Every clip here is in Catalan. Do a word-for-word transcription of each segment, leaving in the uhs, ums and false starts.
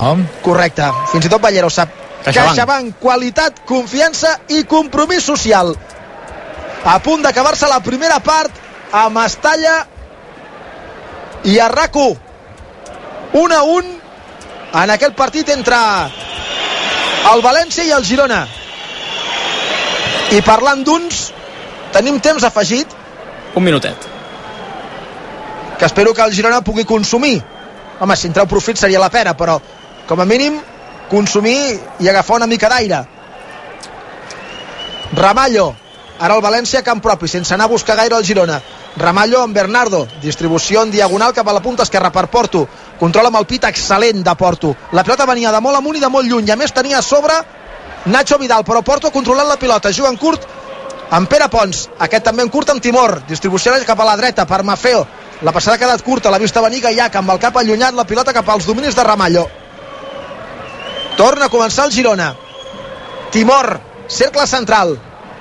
Oh. Correcte, fins i tot Ballero sap. CaixaBank. CaixaBank, qualitat, confiança i compromís social. A punt d'acabar-se la primera part a Mestalla i a RAC u. un a un en aquest partit entre el València i el Girona. I parlant d'uns, tenim temps afegit. Un minutet. Que espero que el Girona pugui consumir. Home, si en treu profit seria la pena, però com a mínim consumir i agafar una mica d'aire. Ramallo, ara el València a camp propi, sense anar a buscar gaire el Girona. Ramallo amb Bernardo, distribució en diagonal cap a la punta esquerra per Porto, controla amb el pit excel·lent de Porto, la pilota venia de molt amunt i de molt lluny, i a més tenia a sobre Nacho Vidal, però Porto controlant la pilota, juga en curt amb Pere Pons, aquest també en curt amb Timor, distribució cap a la dreta per Mafeo, la passada ha quedat curta, l'ha vista venir Gaiac amb el cap allunyat, la pilota cap als dominis de Ramallo. Torna a començar el Girona. Timor, cercle central,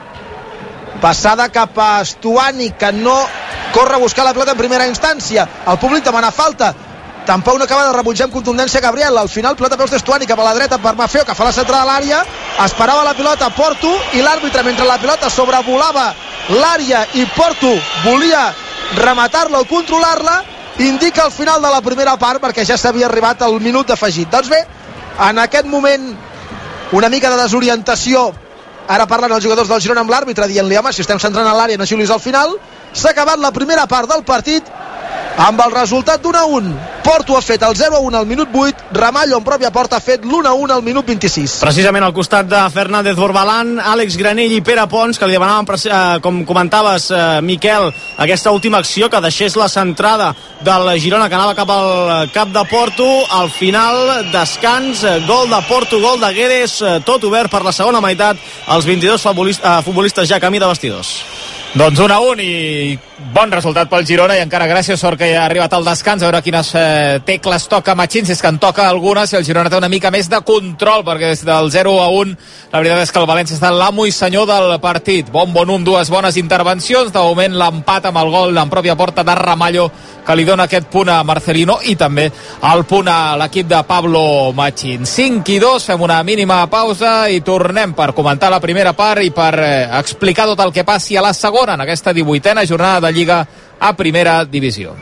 passada cap a Stuani, que no corre a buscar la pilota en primera instància, el públic demana falta, tampoc no acaba de rebutjar amb contundència Gabriel, al final pilota peus d'Estuani cap a la dreta per Mafeo, que fa la centrada a l'àrea, esperava la pilota Porto i l'àrbitre, mentre la pilota sobrevolava l'àrea i Porto volia rematar-la o controlar-la, indica el final de la primera part perquè ja s'havia arribat al minut d'afegit. Doncs bé, en aquest moment una mica de desorientació, ara parlen els jugadors del Girona amb l'àrbitre dient-li, home, si estem centrant a l'àrea no xiulis al final. S'ha acabat la primera part del partit amb el resultat d'un a un. Porto ha fet el zero a un al minut vuit, Ramallo en pròpia porta ha fet l'un a un al minut vint-i-sis. Precisament al costat de Fernández Borbalán, Àlex Granell i Pere Pons, que li demanaven, eh, com comentaves, eh, Miquel, aquesta última acció que deixés la centrada del Girona que anava cap al cap de Porto. Al final, descans, gol de Porto, gol de Guedes, eh, tot obert per la segona meitat, els vint-i-dos futbolistes, eh, futbolistes ja camí de vestidors. Doncs un a un i bon resultat pel Girona, i encara gràcies, sort que ja ha arribat al descans, a veure quines eh, tecles toca Machín, si és que en toca alguna, si el Girona té una mica més de control, perquè des del zero a un la veritat és que el València està l'amo i senyor del partit. Bon Bonum, dues bones intervencions, de moment l'empat amb el gol en pròpia porta de Ramallo, que li dona aquest punt a Marcelino i també el punt a l'equip de Pablo Machín. cinc i dos, fem una mínima pausa i tornem per comentar la primera part i per eh, explicar tot el que passi a la segona en aquesta divuitena jornada de Lliga a Primera Divisió.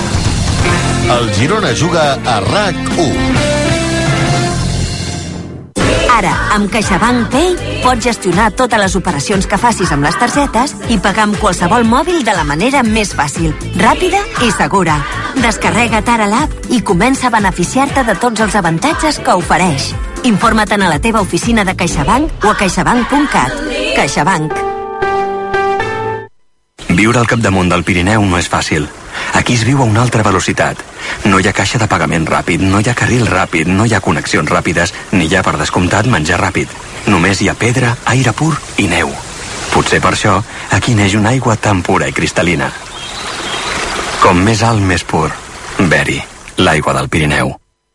El Girona juga a RAC u. Ara, amb CaixaBank Pay pots gestionar totes les operacions que facis amb les targetes i pagar amb qualsevol mòbil de la manera més fàcil, ràpida i segura. Descarrega't ara l'app i comença a beneficiar-te de tots els avantatges que ofereix. Informa-te'n a la teva oficina de CaixaBank o a caixabank punt cat. CaixaBank. Viure al capdamunt del Pirineu no és fàcil. Aquí es viu a una altra velocitat. No hi ha caixa de pagament ràpid, no hi ha carril ràpid, no hi ha connexions ràpides, ni hi ha, per descomptat, menjar ràpid. Només hi ha pedra, aire pur i neu. Potser per això aquí neix una aigua tan pura i cristal·lina. Com més alt, més pur. Beri, l'aigua del Pirineu.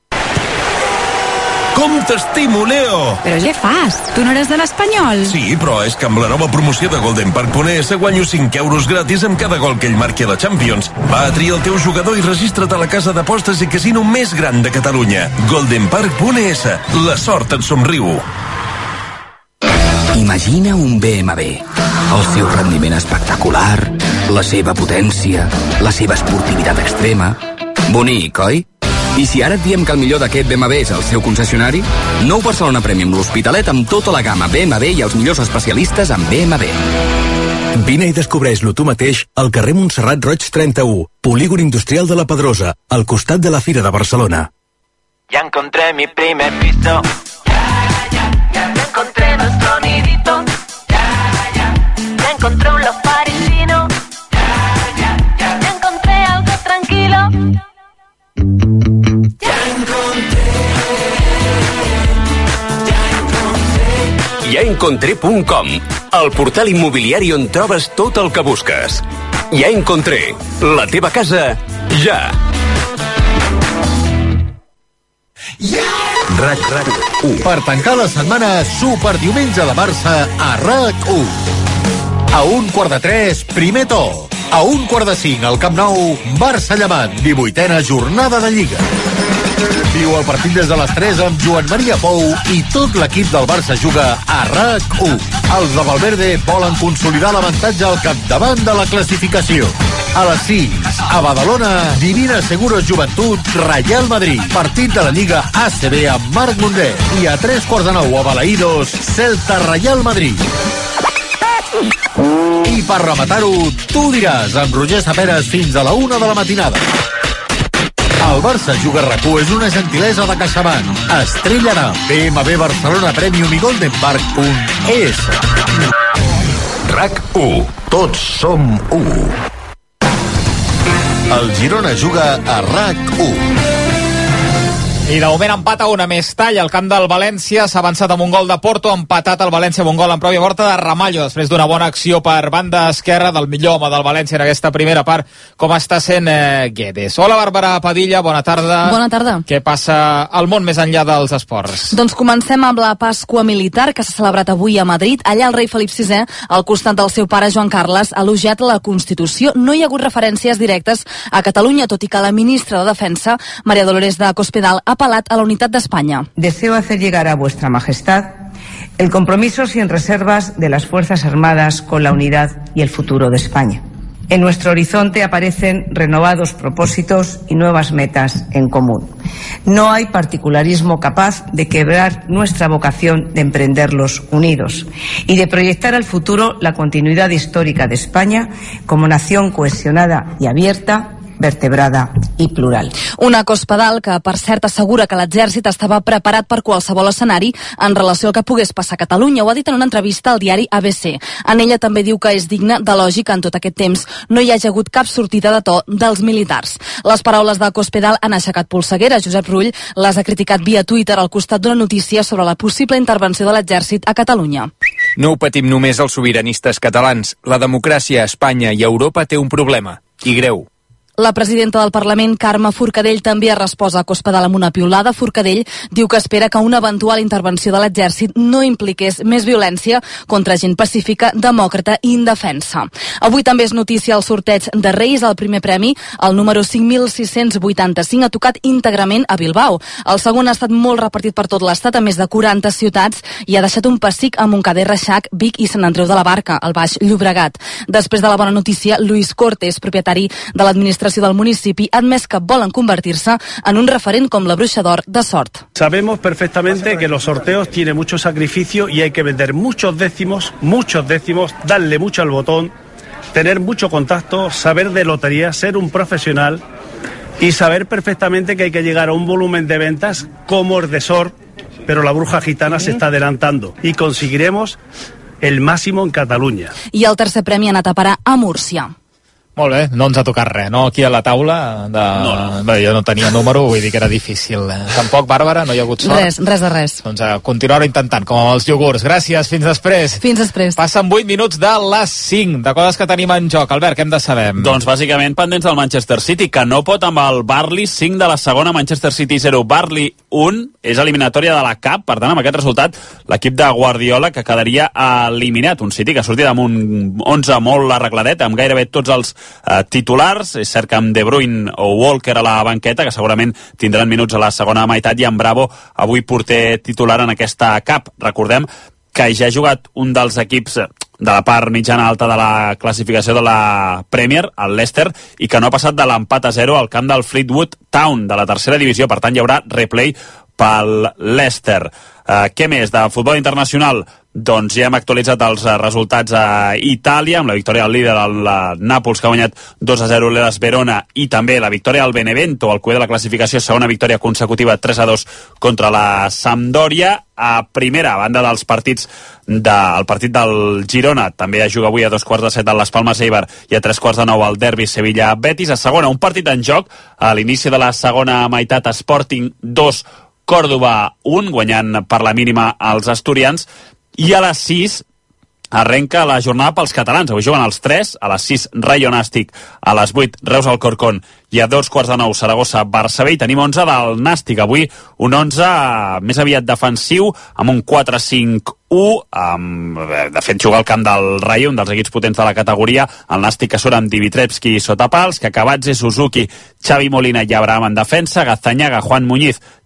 Com t'estimo, Leo! Però què fas? Tu no eres de l'Espanyol? Sí, però és que amb la nova promoció de Golden Park punt es guanyo cinc euros gratis amb cada gol que ell marqui a la Champions. Va a triar el teu jugador i registra't a la casa d'apostes i casino més gran de Catalunya. Golden Park punt es. La sort et somriu. Imagina un B M W. El seu rendiment espectacular, la seva potència, la seva esportivitat extrema. Bonic, oi? I si ara et diem que el millor d'aquest B M W és el seu concessionari? Nou Barcelona Premium l'Hospitalet amb tota la gamma B M W i els millors especialistes en B M W. Vine i descobreix-lo tu mateix al carrer Montserrat Roig trenta-u, Polígon Industrial de la Pedrosa, al costat de la Fira de Barcelona. Ya encontré mi primer piso. Ya, ya, ya, ya encontré nuestro nidito. Ya, ya, ya encontré un love parisino. Ya, ya, ya, ya encontré algo tranquilo. ja encontré punt com, el portal immobiliari on trobes tot el que busques. Ja encontré, la teva casa, ja. RAC u. Per tancar la setmana, super diumenge de Barça a RAC u. A un quart de tres, primer to. A un quart de cinc, al Camp Nou, Barça-Llevant, divuitena jornada de Lliga. Viu el partit des de les tres amb Joan Maria Pou i tot l'equip del Barça juga a RAC u. Els de Valverde volen consolidar l'avantatge al capdavant de la classificació. A les sis, a Badalona, Divina Seguros Joventut, Real Madrid. Partit de la Lliga A C B amb Marc Mundet. I a tres quarts de nou a Balaïdos, Celta Real Madrid. I per rematar-ho, tu diràs, amb Roger Saperes fins a la una de la matinada. El Barça Juga a RAC u és una gentilesa de CaixaBank. Estrella d'Am, B M W Barcelona Premium i Golden Park punt es. RAC u. Tots som u. El Girona juga a RAC u. I de moment empat a una, més tall al camp del València. S'ha avançat amb un gol de Porto, empatat el València amb un gol en pròpia morta de Ramallo, després d'una bona acció per banda esquerra del millor home del València en aquesta primera part, com està sent eh, Guedes. Hola, Bàrbara Padilla, bona tarda. Bona tarda. Què passa al món més enllà dels esports? Doncs comencem amb la Pasqua Militar, que s'ha celebrat avui a Madrid. Allà el rei Felip sisè, al costat del seu pare Joan Carles, ha elogiat la Constitució. No hi ha hagut referències directes a Catalunya, tot i que la ministra de Defensa, María Dolores de Cospedal, ha apelat a la unitat d'Espanya. Deseo hacer llegar a vuestra majestad el compromiso sin reservas de las Fuerzas Armadas con la unidad y el futuro de España. En nuestro horizonte aparecen renovados propósitos y nuevas metas en común. No hay particularismo capaz de quebrar nuestra vocación de emprenderlos unidos y de proyectar al futuro la continuidad histórica de España como nación cohesionada y abierta, vertebrada i plural. Una Cospedal que, per cert, assegura que l'exèrcit estava preparat per qualsevol escenari en relació al que pogués passar a Catalunya. Ho ha dit en una entrevista al diari A B C. En ella també diu que és digne de lògica en tot aquest temps no hi hagi hagut cap sortida de to dels militars. Les paraules de Cospedal han aixecat polseguera. Josep Rull les ha criticat via Twitter al costat d'una notícia sobre la possible intervenció de l'exèrcit a Catalunya. No ho patim només els sobiranistes catalans. La democràcia a Espanya i a Europa té un problema, i greu. La presidenta del Parlament, Carme Forcadell, també ha respost a Cospedal amb una piulada. Forcadell diu que espera que una eventual intervenció de l'exèrcit no impliqués més violència contra gent pacífica, demòcrata i indefensa. Avui també és notícia el sorteig de Reis. El primer premi, el número cinc mil sis-cents vuitanta-cinc, ha tocat íntegrament a Bilbao. El segon ha estat molt repartit per tot l'estat, a més de quaranta ciutats, i ha deixat un pessic a Montcada, Reixac, Vic i Sant Andreu de la Barca, al Baix Llobregat. Després de la bona notícia, Luis Cortes, propietari de l'administració del municipi, ha admès que volen convertir-se en un referent com la Bruixa d'Or de Sort. Sabemos perfectamente que los sorteos tienen mucho sacrificio y hay que vender muchos décimos, muchos décimos, darle mucho al botón, tener mucho contacto, saber de lotería, ser un profesional y saber perfectamente que hay que llegar a un volumen de ventas como el de Sort, pero la Bruja Gitana se está adelantando y conseguiremos el máximo en Catalunya. I el tercer premi ha anat a parar a Múrcia. Molt bé, no ens ha tocat res, no? Aquí a la taula, de... no. Bé, jo no tenia número, vull dir que era difícil. Tampoc, Bàrbara, no hi ha hagut sort? Res, res de res. Doncs a continuar intentant, com amb els iogurts. Gràcies, fins després. Fins després. Passen vuit minuts de les cinc, de coses que tenim en joc. Albert, què hem de saber? Doncs bàsicament pendents del Manchester City, que no pot amb el Burnley, cinc de la segona, Manchester City zero, Burnley un, és eliminatòria de la Cup, per tant, amb aquest resultat, l'equip de Guardiola, que quedaria eliminat. Un City que ha sortit amb un onze molt arregladet, amb gairebé tots els Uh, titulars. És cert que amb De Bruyne o Walker a la banqueta, que segurament tindran minuts a la segona meitat, i amb Bravo avui porter titular en aquesta Cup. Recordem que ja ha jugat un dels equips de la part mitjana alta de la classificació de la Premier, el Leicester, i que no ha passat de l'empat a zero al camp del Fleetwood Town de la tercera divisió. Per tant, hi haurà replay pel Leicester. Uh, què més de futbol internacional? Doncs ja hem actualitzat els resultats a Itàlia, amb la victòria del líder, el Nàpols, que ha guanyat dos a zero l'Hellas Verona, i també la victòria del Benevento, al cuer de la classificació, segona victòria consecutiva, tres a dos contra la Sampdoria. A primera banda dels partits, del partit del Girona, també es juga avui a dos quarts de set a les Palmes Eibar i a tres quarts de nou al derbi Sevilla-Betis. A segona, un partit en joc, a l'inici de la segona meitat, Sporting dos, Còrdova un, guanyant per la mínima els asturians. I a les sis arrenca la jornada pels catalans. Avui juguen els tres, a les sis Rayo Nàstic, a les vuit Reus Alcorcón i a dos quarts de nou Saragossa Barça B. I tenim onze del Nàstic. Avui un onze més aviat defensiu, amb un quatre cinc u, amb, de fet juga al camp del Rayo, un dels equips potents de la categoria. El Nàstic que surt amb Dimitrescu sota pals, Kakabadze, Suzuki, Xavi Molina i Abraham en defensa, Gazzañaga, Juan Muñiz,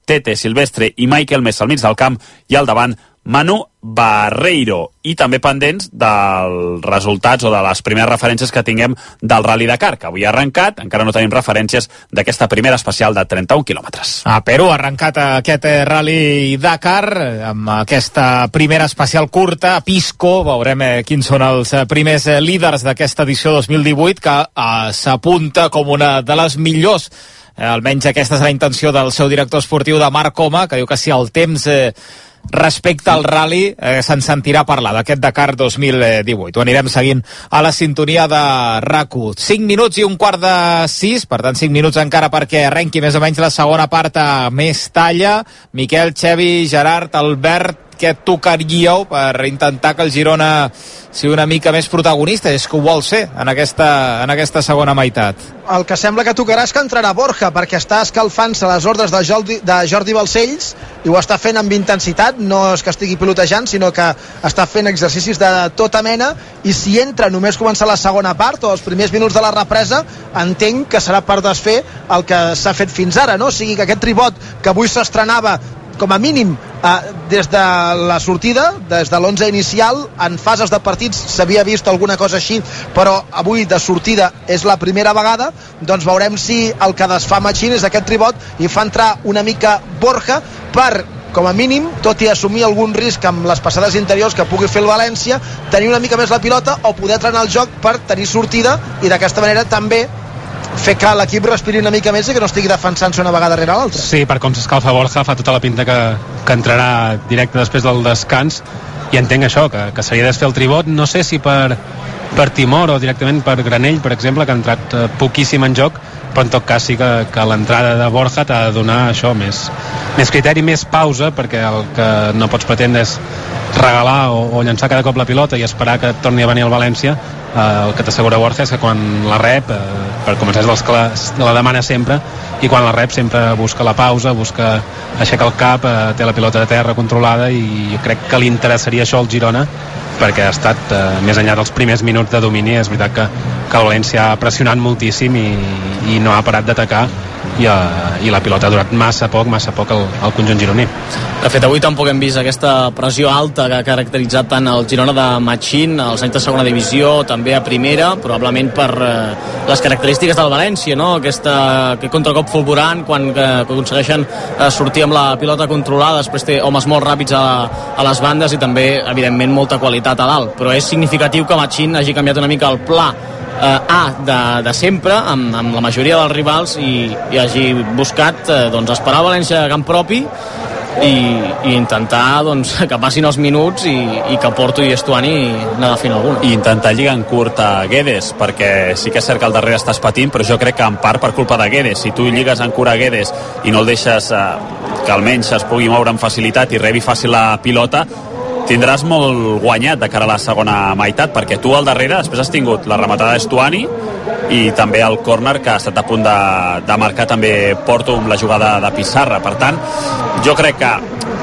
Tete, Silvestre i Michael Mesa al mig del camp i al davant Manu Barreiro. I també pendents dels resultats o de les primeres referències que tinguem del Rally Dakar, que avui ha arrencat. Encara no tenim referències d'aquesta primera especial de trenta-un quilòmetres. A Perú ha arrencat aquest Rally Dakar amb aquesta primera especial curta a Pisco. Veurem eh, quins són els eh, primers eh, líders d'aquesta edició dos mil divuit, que eh, s'apunta com una de les millors. Eh, almenys aquesta és la intenció del seu director esportiu, de Marc Coma, que diu que si el temps eh, respecte al rally eh, se'n sentirà parlar d'aquest Dakar dos mil divuit. Ho anirem seguint a la sintonia de R A C u. cinc minuts i un quart de sis, per tant cinc minuts encara perquè arrenqui més o menys la segona part a Mestalla. Miquel, Xevi, Gerard, Albert, què tocaríeu per intentar que el Girona sigui una mica més protagonista? És que ho vol ser en aquesta, en aquesta segona meitat. El que sembla que tocarà és que entrarà Borja, perquè està escalfant-se a les ordres de Jordi, de Jordi Balcells, i ho està fent amb intensitat. No és que estigui pilotejant, sinó que està fent exercicis de tota mena, i si entra només començar la segona part o els primers minuts de la represa, entenc que serà per desfer el que s'ha fet fins ara, no? O sigui que aquest tribot que avui s'estrenava com a mínim eh, des de la sortida, des de l'onze inicial, en fases de partits s'havia vist alguna cosa així, però avui de sortida és la primera vegada. Doncs veurem si el que desfà Machín és aquest tribot i fa entrar una mica Borja per, com a mínim, tot i assumir algun risc amb les passades interiors que pugui fer el València, tenir una mica més la pilota o poder entrar en el joc per tenir sortida i d'aquesta manera també fer que l'equip respiri una mica més i que no estigui defensant-se una vegada rere l'altra. Sí, per com s'escalfa Borja fa tota la pinta que, que entrarà directe després del descans, i entenc això, que, que s'hauria de fer el tribot, no sé si per, per Timor o directament per Granell, per exemple, que ha entrat eh, poquíssim en joc, però en tot cas sí que, que l'entrada de Borja t'ha de donar això, més, més criteri, més pausa, perquè el que no pots pretendre és regalar o, o llançar cada cop la pilota i esperar que torni a venir al València. Eh, el que t'assegura Borja és que quan la rep, eh, per començar és dels que la, la demana sempre, i quan la rep sempre busca la pausa, busca aixecar el cap, eh, té la pilota de terra controlada, i jo crec que li interessaria això al Girona, perquè ha estat eh, més enllà dels primers minuts de domini. És veritat que, que el València ha pressionat moltíssim i, i no ha parat d'atacar, i, uh, i la pilota ha durat massa poc, massa poc el, el conjunt gironí. De fet, avui tampoc hem vist aquesta pressió alta que ha caracteritzat tant el Girona de Machín, als anys de segona divisió, també a primera, probablement per uh, les característiques del València, no? Aquesta, aquest contracop fulgurant, quan uh, aconsegueixen uh, sortir amb la pilota controlada, després té homes molt ràpids a, a les bandes i també, evidentment, molta qualitat a dalt. Però és significatiu que Machín hagi canviat una mica el pla eh, A de, de sempre amb, amb la majoria dels rivals i, i hagi buscat eh, doncs, esperar el València a camp propi i, i intentar doncs, que passin els minuts i, i que Porto i Estuani n'ha de fer alguna. I intentar lligar en curt a Guedes, perquè sí que és cert que al darrere estàs patint, però jo crec que en part per culpa de Guedes. Si tu lligues en curt a Guedes i no el deixes eh, que almenys es pugui moure amb facilitat i rebi fàcil la pilota, tindràs molt guanyat de cara a la segona meitat, perquè tu al darrere després has tingut la rematada d'Estuani i també el córner que ha estat a punt de, de marcar també Porto amb la jugada de Pissarra. Per tant, jo crec que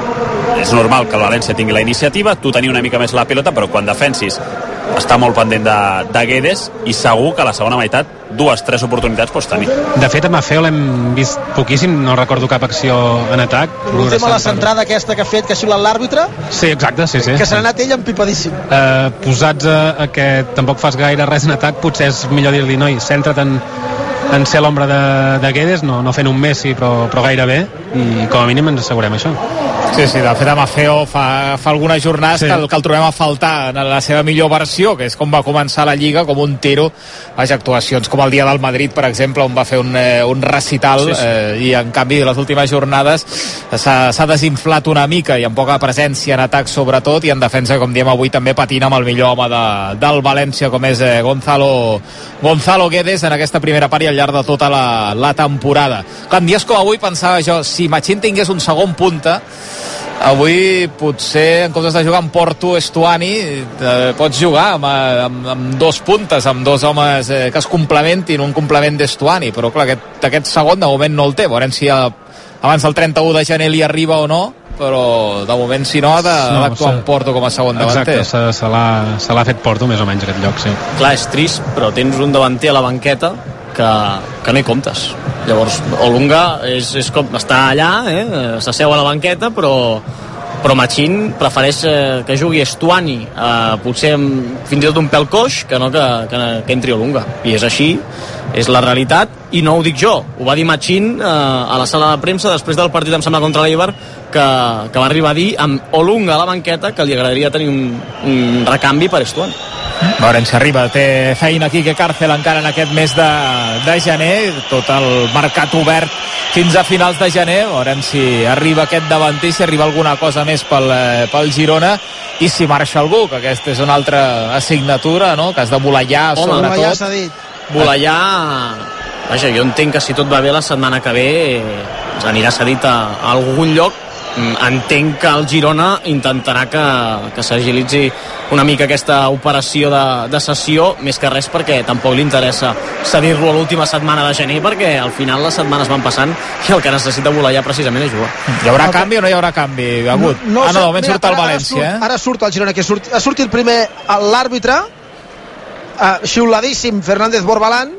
és normal que el València tingui la iniciativa, tu teniu una mica més la pilota, però quan defensis està molt pendent de, de Guedes, i segur que a la segona meitat dues, tres oportunitats pots tenir. De fet, a Maffeo l'hem vist poquíssim, no recordo cap acció en atac. L'última, la centrada aquesta que ha fet, que ha xiulat l'àrbitre. Sí, exacte, sí, sí. Que se n'ha anat ell empipadíssim. Eh, posats a, a que tampoc fas gaire res en atac, potser és millor dir-li, noi, centra't en, en ser l'ombra de, de Guedes, no, no fent un Messi, però, però gairebé, i com a mínim ens assegurem això. Sí, sí, de fet a Maffeo fa, fa algunes jornades sí. que, el, que el trobem a faltar en la seva millor versió, que és com va començar la Lliga, com un tiro. Les actuacions com el dia del Madrid, per exemple, on va fer un, eh, un recital, sí, sí. Eh, i en canvi les últimes jornades s'ha desinflat una mica i amb poca presència en atac sobretot, i en defensa, com diem avui, també patint amb el millor home de, del València, com és eh, Gonzalo, Gonzalo Guedes en aquesta primera part i al llarg de tota la, la temporada. Clar, en dies com avui pensava jo, si Machín tingués un segon punta, avui potser en comptes de jugar amb Porto Estuani eh, pots jugar amb, amb, amb dos puntes, amb dos homes eh, que es complementin, un complement d'Estuani, però clar, aquest, aquest segon de moment no el té. Veurem si a, abans del trenta-u de gener li arriba o no, però de moment si no ha d'actuar no, en Porto com a segon davanter. Exacte, se, se l'ha fet Porto més o menys aquest lloc, sí. Clar, és trist, però tens un davanter a la banqueta que, que no hi comptes. Llavors Olunga és, és com està allà, eh? S'asseu a la banqueta, però però Machín prefereix eh, que jugui Estuani, eh, potser amb, fins i tot un pèl coix, que no que, que, que entri Olunga. I és així, és la realitat, i no ho dic jo, ho va dir Machín eh, a la sala de premsa després del partit, em sembla, contra l'Eibar, que, que va arribar a dir amb Olunga a la banqueta que li agradaria tenir un, un recanvi per Estuani. Veurem si arriba, té feina Quique Cárcel encara en aquest mes de, de gener, tot el mercat obert fins a finals de gener, veurem si arriba aquest davanter, si arriba alguna cosa més pel, pel Girona, i si marxa algú, que aquesta és una altra assignatura, no?, que has de volallar, Home, sobretot. volallar s'ha dit. Volallar, vaja, jo entenc que si tot va bé la setmana que ve eh, anirà cedit a, a algun lloc. Entenc que el Girona intentarà que, que s'agilitzi una mica aquesta operació de, de cessió, més que res perquè tampoc li interessa cedir-lo a l'última setmana de gener, perquè al final les setmanes van passant i el que necessita volar precisament és jugar. Hi haurà canvi o no hi haurà canvi, Agut? No, no, ah, no, de moment mira, surt el ara, València, ara surt, eh? Ara surt el Girona, que surt, ha sortit primer l'àrbitre, uh, xiuladíssim Fernández Borbalán,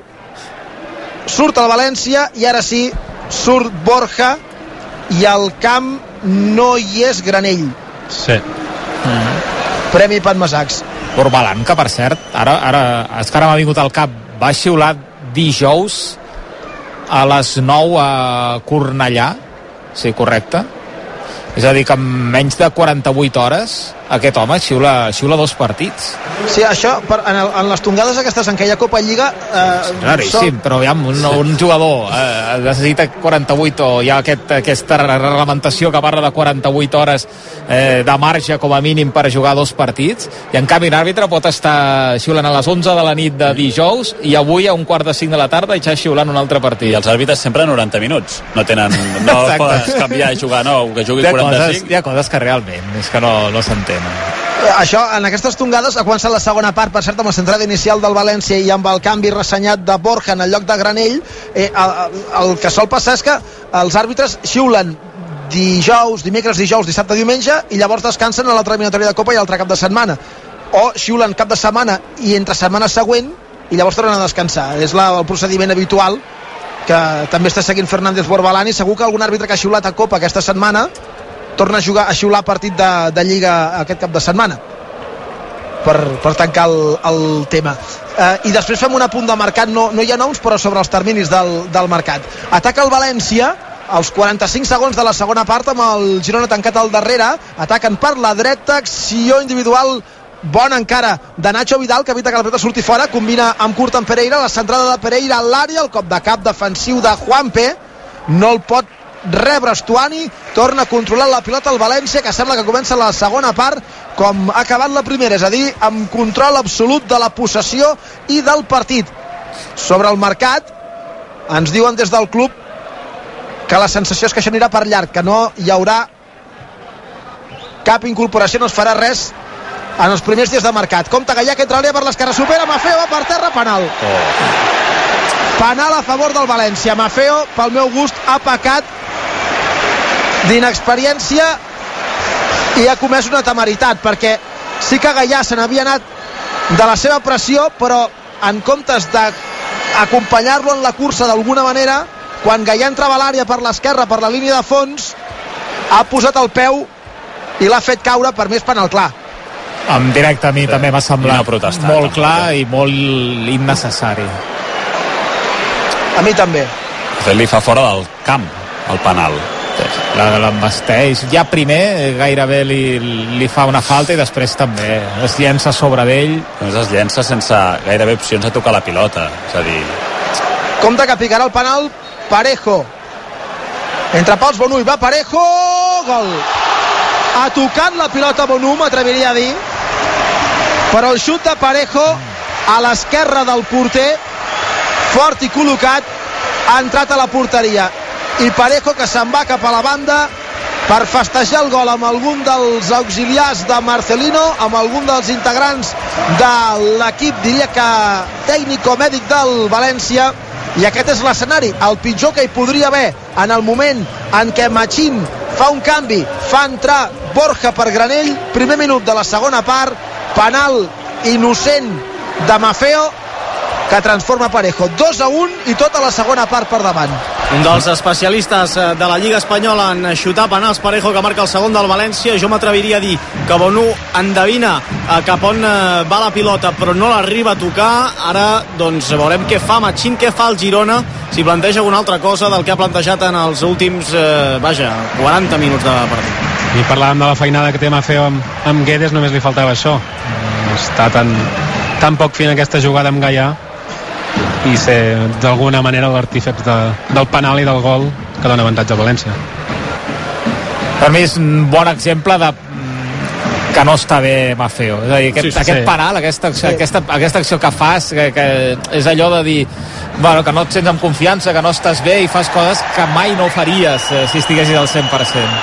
surt el València i ara sí surt Borja, i al camp no hi és Granell. Sí. Mm. Premi Patmasacs. Borbalán, que per cert, ara, ara, és que ara m'ha vingut al cap, va xiular dijous a les nou a Cornellà, sí, correcte? És a dir, que en menys de quaranta-vuit hores aquest home xiula, xiula dos partits. Sí, això, per, en, el, en les tongades aquestes en què hi ha Copa Lliga... Eh, Claríssim, són... però aviam, un, un jugador eh, necessita quaranta-vuit, o hi ha aquest, aquesta reglamentació que parla de quaranta-vuit hores eh, de marge com a mínim per jugar dos partits, i en canvi l'àrbitre pot estar xiulant a les onze de la nit de dijous i avui a un quart de cinc de la tarda i ja xiulant un altre partit. I els àrbitres sempre noranta minuts. No tenen... No pots canviar i jugar, no, que jugui quaranta-cinc. Hi ha coses que realment és que no, no s'entenen. Això, en aquestes tongades ha començat la segona part, per cert, amb la centrada inicial del València i amb el canvi ressenyat de Borja en el lloc de Granell. eh, el, el que sol passar és que els àrbitres xiulen dijous, dimecres, dijous, dissabte, diumenge, i llavors descansen a l'altra eliminatòria de Copa i l'altre cap de setmana, o xiulen cap de setmana i entre setmana següent i llavors tornen a descansar. És la, el procediment habitual que també està seguint Fernández Borbalán, i segur que algun àrbitre que ha xiulat a Copa aquesta setmana torna a jugar a xiular partit de, de Lliga aquest cap de setmana per, per tancar el, el tema. Eh, i després fem un apunt de mercat, no, no hi ha noms, però sobre els terminis del, del mercat. Ataca el València als quaranta-cinc segons de la segona part, amb el Girona tancat al darrere. Ataquen per la dreta, acció individual bona encara de Nacho Vidal, que evita que la pilota surti fora, combina amb curt amb Pereira, la centrada de Pereira a l'àrea, el cop de cap defensiu de Juanpe, no el pot rebre Estuani, torna a controlar la pilota al València, que sembla que comença la segona part com ha acabat la primera, és a dir, amb control absolut de la possessió i del partit. Sobre el mercat ens diuen des del club que la sensació és que això anirà per llarg, que no hi haurà cap incorporació, no es farà res en els primers dies de mercat. Compte Gallà, que entra l'àrea per l'esquerra, supera Mafeo, va per terra, penal. Penal a favor del València. Mafeo, pel meu gust, ha pecat d'inexperiència i ha comès una temeritat, perquè sí que Gallà se n'havia anat de la seva pressió, però en comptes d'acompanyar-lo en la cursa d'alguna manera, quan Gallà entrava a l'àrea per l'esquerra, per la línia de fons, ha posat el peu i l'ha fet caure per més penal clar. En directe a mi sí, també m'ha semblat protesta, molt clar i molt innecessari. A mi també. De fet, li fa fora del camp el penal. L'embasteix. Ja primer gairebé li, li fa una falta i després també es llença sobre d'ell. Doncs es llença sense gairebé opcions a tocar la pilota. És a dir... Compte que picarà el penal Parejo. Entre pals Bonú i va Parejo. Gol. Ha tocat la pilota Bonú, m'atreviria a dir. Però el xut de Parejo a l'esquerra del porter, fort i col·locat, ha entrat a la porteria. I Parejo, que se'n va cap a la banda per festejar el gol amb algun dels auxiliars de Marcelino, amb algun dels integrants de l'equip, diria que tècnico-mèdic del València. I aquest és l'escenari, el pitjor que hi podria haver en el moment en què Machín fa un canvi, fa entrar Borja per Granell, primer minut de la segona part, penal innocent de Mafeo, que transforma Parejo. dos a un i tota la segona part per davant. Un dels especialistes de la Lliga Espanyola en xutar penals, Parejo, que marca el segon del València. Jo m'atreviria a dir que Bonú endevina cap on va la pilota però no l'arriba a tocar. Ara doncs veurem què fa Machín, què fa el Girona, si planteja alguna altra cosa del que ha plantejat en els últims eh, vaja, quaranta minuts de partit. I parlàvem de la feinada que té Mafeo amb, amb Guedes, només li faltava això. Està tan, tan poc fina aquesta jugada amb Gaià i ser d'alguna manera l'artífex de, del penal i del gol que dona avantatge a València. Per mi és un bon exemple de que no està bé Mafeo, és a dir, aquest, sí, sí, aquest sí. penal, aquesta, sí. aquesta, aquesta acció que fas, que, que és allò de dir bueno, que no et sents amb confiança, que no estàs bé i fas coses que mai no faries eh, si estiguessis al cent per cent.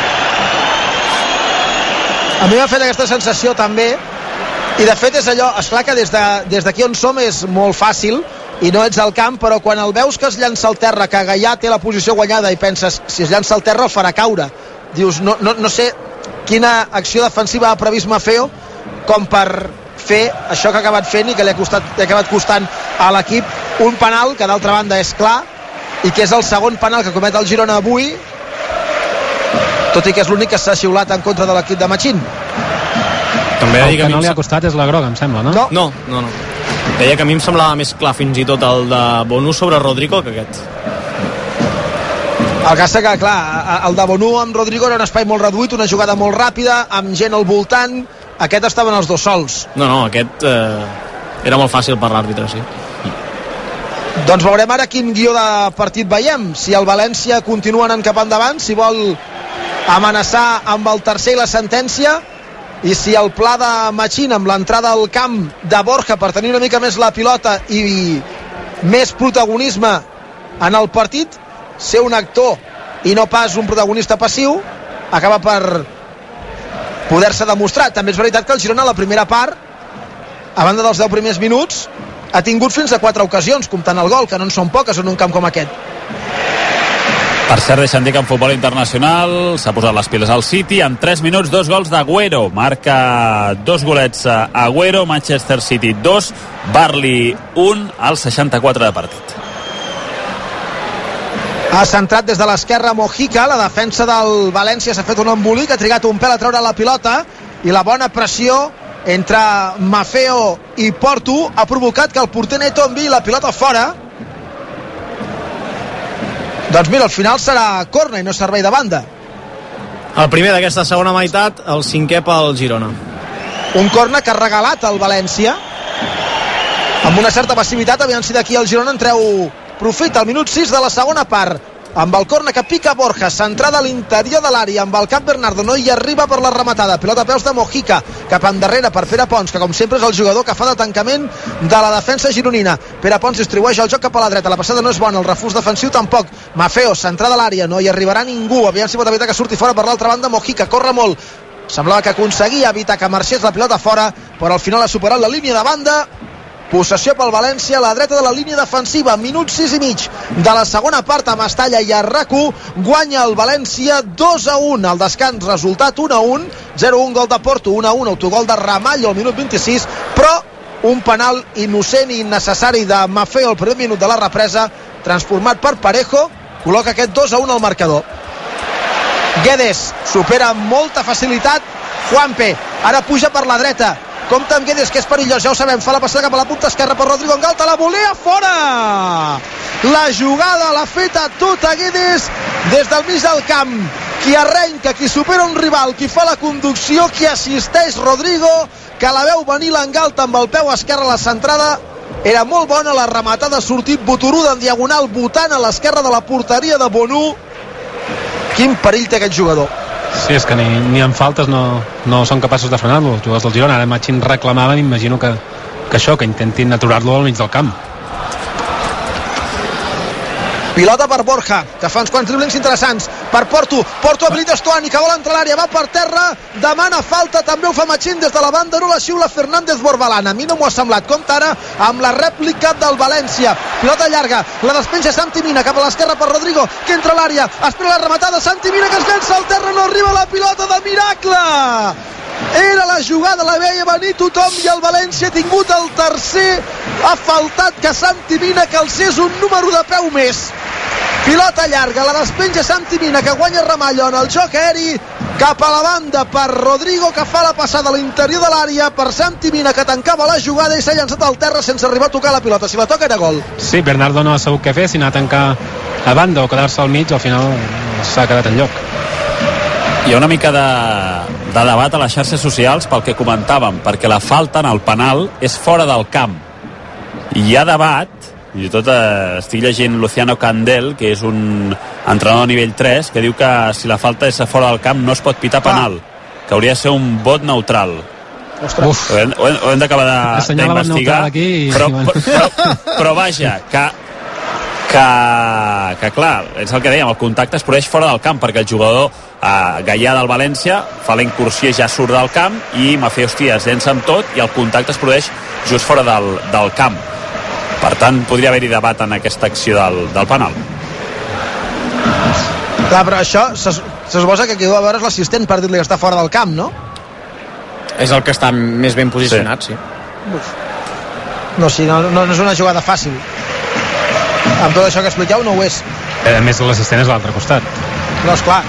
A mi m'ha fet aquesta sensació també, i de fet és allò, esclar que des d'aquí de, des on som és molt fàcil i no ets al camp, però quan el veus que es llança al terra, que Gaià té la posició guanyada i penses, si es llança al terra el farà caure, dius, no, no, no sé quina acció defensiva ha previst Mafeo com per fer això que ha acabat fent i que li ha, costat, li ha acabat costant a l'equip un penal que d'altra banda és clar i que és el segon penal que comet el Girona avui, tot i que és l'únic que s'ha xiulat en contra de l'equip de Machín. També el que, que no li ha costat és la groga, em sembla, no? No, no, no, no. Deia que a mi em semblava més clar fins i tot el de Bonú sobre Rodrigo que aquest. El cas és que, clar, el de Bonú amb Rodrigo era un espai molt reduït, una jugada molt ràpida, amb gent al voltant. Aquest estaven els dos sols. No, no, aquest eh, era molt fàcil per l'àrbitre, sí. Doncs veurem ara quin guió de partit veiem. Si el València continua anant cap endavant, si vol amenaçar amb el tercer i la sentència, i si el pla de Machín amb l'entrada al camp de Borja per tenir una mica més la pilota i més protagonisme en el partit, ser un actor i no pas un protagonista passiu, acaba per poder-se demostrar. També és veritat que el Girona a la primera part, a banda dels deu primers minuts, ha tingut fins a quatre ocasions comptant el gol, que no en són poques en un camp com aquest. Per cert, deixa'm dir que en futbol internacional s'ha posat les piles al City. En tres minuts, dos gols d'Agüero. Marca dos golets a Agüero, Manchester City dos, Burnley un al seixanta-quatre de partit. Ha centrat des de l'esquerra Mojica, la defensa del València s'ha fet un embolic, ha trigat un pèl a treure la pilota i la bona pressió entre Mafeo i Porto ha provocat que el porter Neto enviï la pilota fora. Doncs mira, al final serà corna i no servei de banda. El primer d'aquesta segona meitat, el cinquè pel Girona. Un corna que ha regalat al València amb una certa passivitat. Aviam si d'aquí el Girona en treu profit al minut sis de la segona part, amb el corna que pica Borja, centrada a l'interior de l'àrea amb el cap Bernardo, no hi arriba per la rematada, pilota a peus de Mojica cap endarrere per Pere Pons, que com sempre és el jugador que fa de tancament de la defensa gironina. Pere Pons distribueix el joc cap a la dreta, la passada no és bona, el refús defensiu tampoc. Mafeo, centrada a l'àrea, no hi arribarà ningú, aviam si pot evitar que surti fora per l'altra banda. Mojica corre molt, semblava que aconseguia evitar que marxés la pilota fora, però al final ha superat la línia de banda. Possessió pel València a la dreta de la línia defensiva, minut sis i mig de la segona part, a Mestalla i a R A C u guanya el València dos a un, al descans resultat un a un, zero a un gol de Porto, un a un autogol de Ramallo al minut vint-i-sis, però un penal innocent i innecessari de Mafeo al primer minut de la represa, transformat per Parejo, col·loca aquest dos a un al marcador. Guedes supera amb molta facilitat Juanpe, ara puja per la dreta, compta amb Guedes, que és perillós, ja ho sabem, fa la passada cap a la punta esquerra per Rodrigo Engalta, la volia fora! La jugada l'ha feta tota Guedes des del mig del camp, qui arrenca, qui supera un rival, qui fa la conducció, qui assisteix Rodrigo, que la veu venir l'Engalta amb el peu esquerre a la centrada. Era molt bona la rematada, ha sortit boturuda en diagonal, botant a l'esquerra de la porteria de Bonú. Quin perill té aquest jugador. Sí, és que ni, ni en faltes no, no són capaços de frenar-lo els jugadors del Girona. Ara Machín reclamava, m'imagino que, que això, que intentin aturar-lo al mig del camp. Pilota per Borja, que fa uns quants driblings interessants per Porto, Porto habilita Estuani, que vol entrar a l'àrea, va per terra, demana falta, també ho fa Machín des de la banda, no la xiula Fernández Borbalán. A mi no m'ho ha semblat, compta ara amb la rèplica del València, pilota llarga, la despenja Santi Mina cap a l'esquerra per Rodrigo, que entra a l'àrea, espera la rematada, Santi Mina que es llença al terra, no arriba la pilota de miracle, era la jugada, la veia venir tothom i el València ha tingut el tercer, ha faltat que Santi Mina calcés un número de peu més. Pilota llarga, la despenja Santi Mina, que guanya Ramallo en el joc aeri, cap a la banda per Rodrigo, que fa la passada a l'interior de l'àrea per Santi Mina, que tancava la jugada i s'ha llançat al terra sense arribar a tocar la pilota. Si la toca era gol. Sí, Bernardo no ha sabut què fer, si anar a tancar a banda o quedar-se al mig, al final s'ha quedat en lloc. Hi ha una mica de, de debat a les xarxes socials pel que comentàvem, perquè la falta en el penal és fora del camp. I hi ha debat, i tot eh, estic llegint Luciano Candel, que és un entrenador de nivell tres, que diu que si la falta és fora del camp no es pot pitar penal, que hauria de ser un vot neutral. Uf. Ho hem, ho hem d'acabar d'investigar, i... però, però, però, però vaja, que que, que clar, és el que dèiem, el contacte es produeix fora del camp, perquè el jugador eh, Gaià del València fa la incursió i ja surt del camp, i Maffeo Hostia es llença amb tot i el contacte es produeix just fora del, del camp. Per tant, podria haver-hi debat en aquesta acció del, del penal. Clar, però això se, se suposa que qui ho va veure és l'assistent per dir-li que està fora del camp, no? És el que està més ben posicionat, sí, sí. No, sí, no, no és una jugada fàcil. Amb tot això que expliqueu no ho és. A més, l'assistent és a l'altre costat. No, esclar.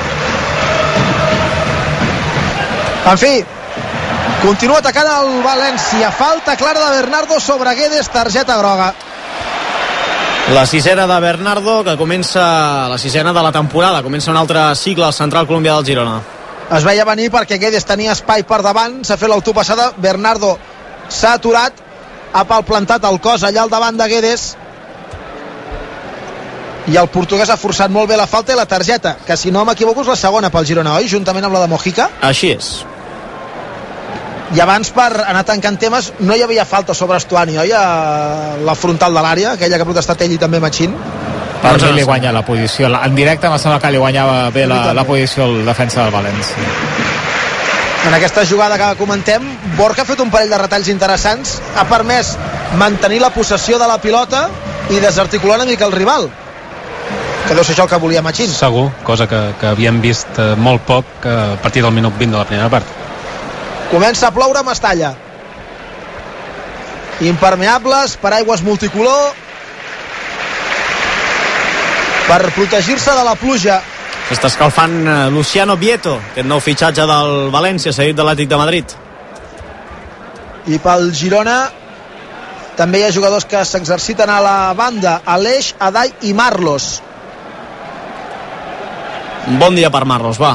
En fi, continua atacant el València. Falta clara de Bernardo sobre Guedes, targeta groga. La sisena de Bernardo, que comença la sisena de la temporada, comença un altre cicle al central colombià del Girona. Es veia venir perquè Guedes tenia espai per davant, s'ha fet l'autopassada, Bernardo s'ha aturat, ha palplantat el cos allà al davant de Guedes, i el portuguès ha forçat molt bé la falta i la targeta, que si no m'equivoco és la segona pel Girona, oi? Juntament amb la de Mojica. Així és. I abans, per anar tancant temes, no hi havia falta sobre Estuani, oi? A la frontal de l'àrea, aquella que ha protestat ell i també Machín. Per mi li guanya la posició. En directe em sembla que li guanyava bé la, la posició el defensa del València. En aquesta jugada que comentem, Borja ha fet un parell de retalls interessants, ha permès mantenir la possessió de la pilota i desarticular una mica el rival, que deu ser això el que volia Machín. Segur, cosa que, que havíem vist eh, molt poc eh, a partir del minut vint de la primera part. Comença a ploure a Mestalla. Impermeables, paraigües multicolor, per protegir-se de la pluja. S'està escalfant Luciano Vieto, aquest nou fitxatge del València, seguit de l'Atlètic de Madrid. I pel Girona també hi ha jugadors que s'exerciten a la banda, Aleix, Adai i Marlos. Un bon dia per Marlos, va.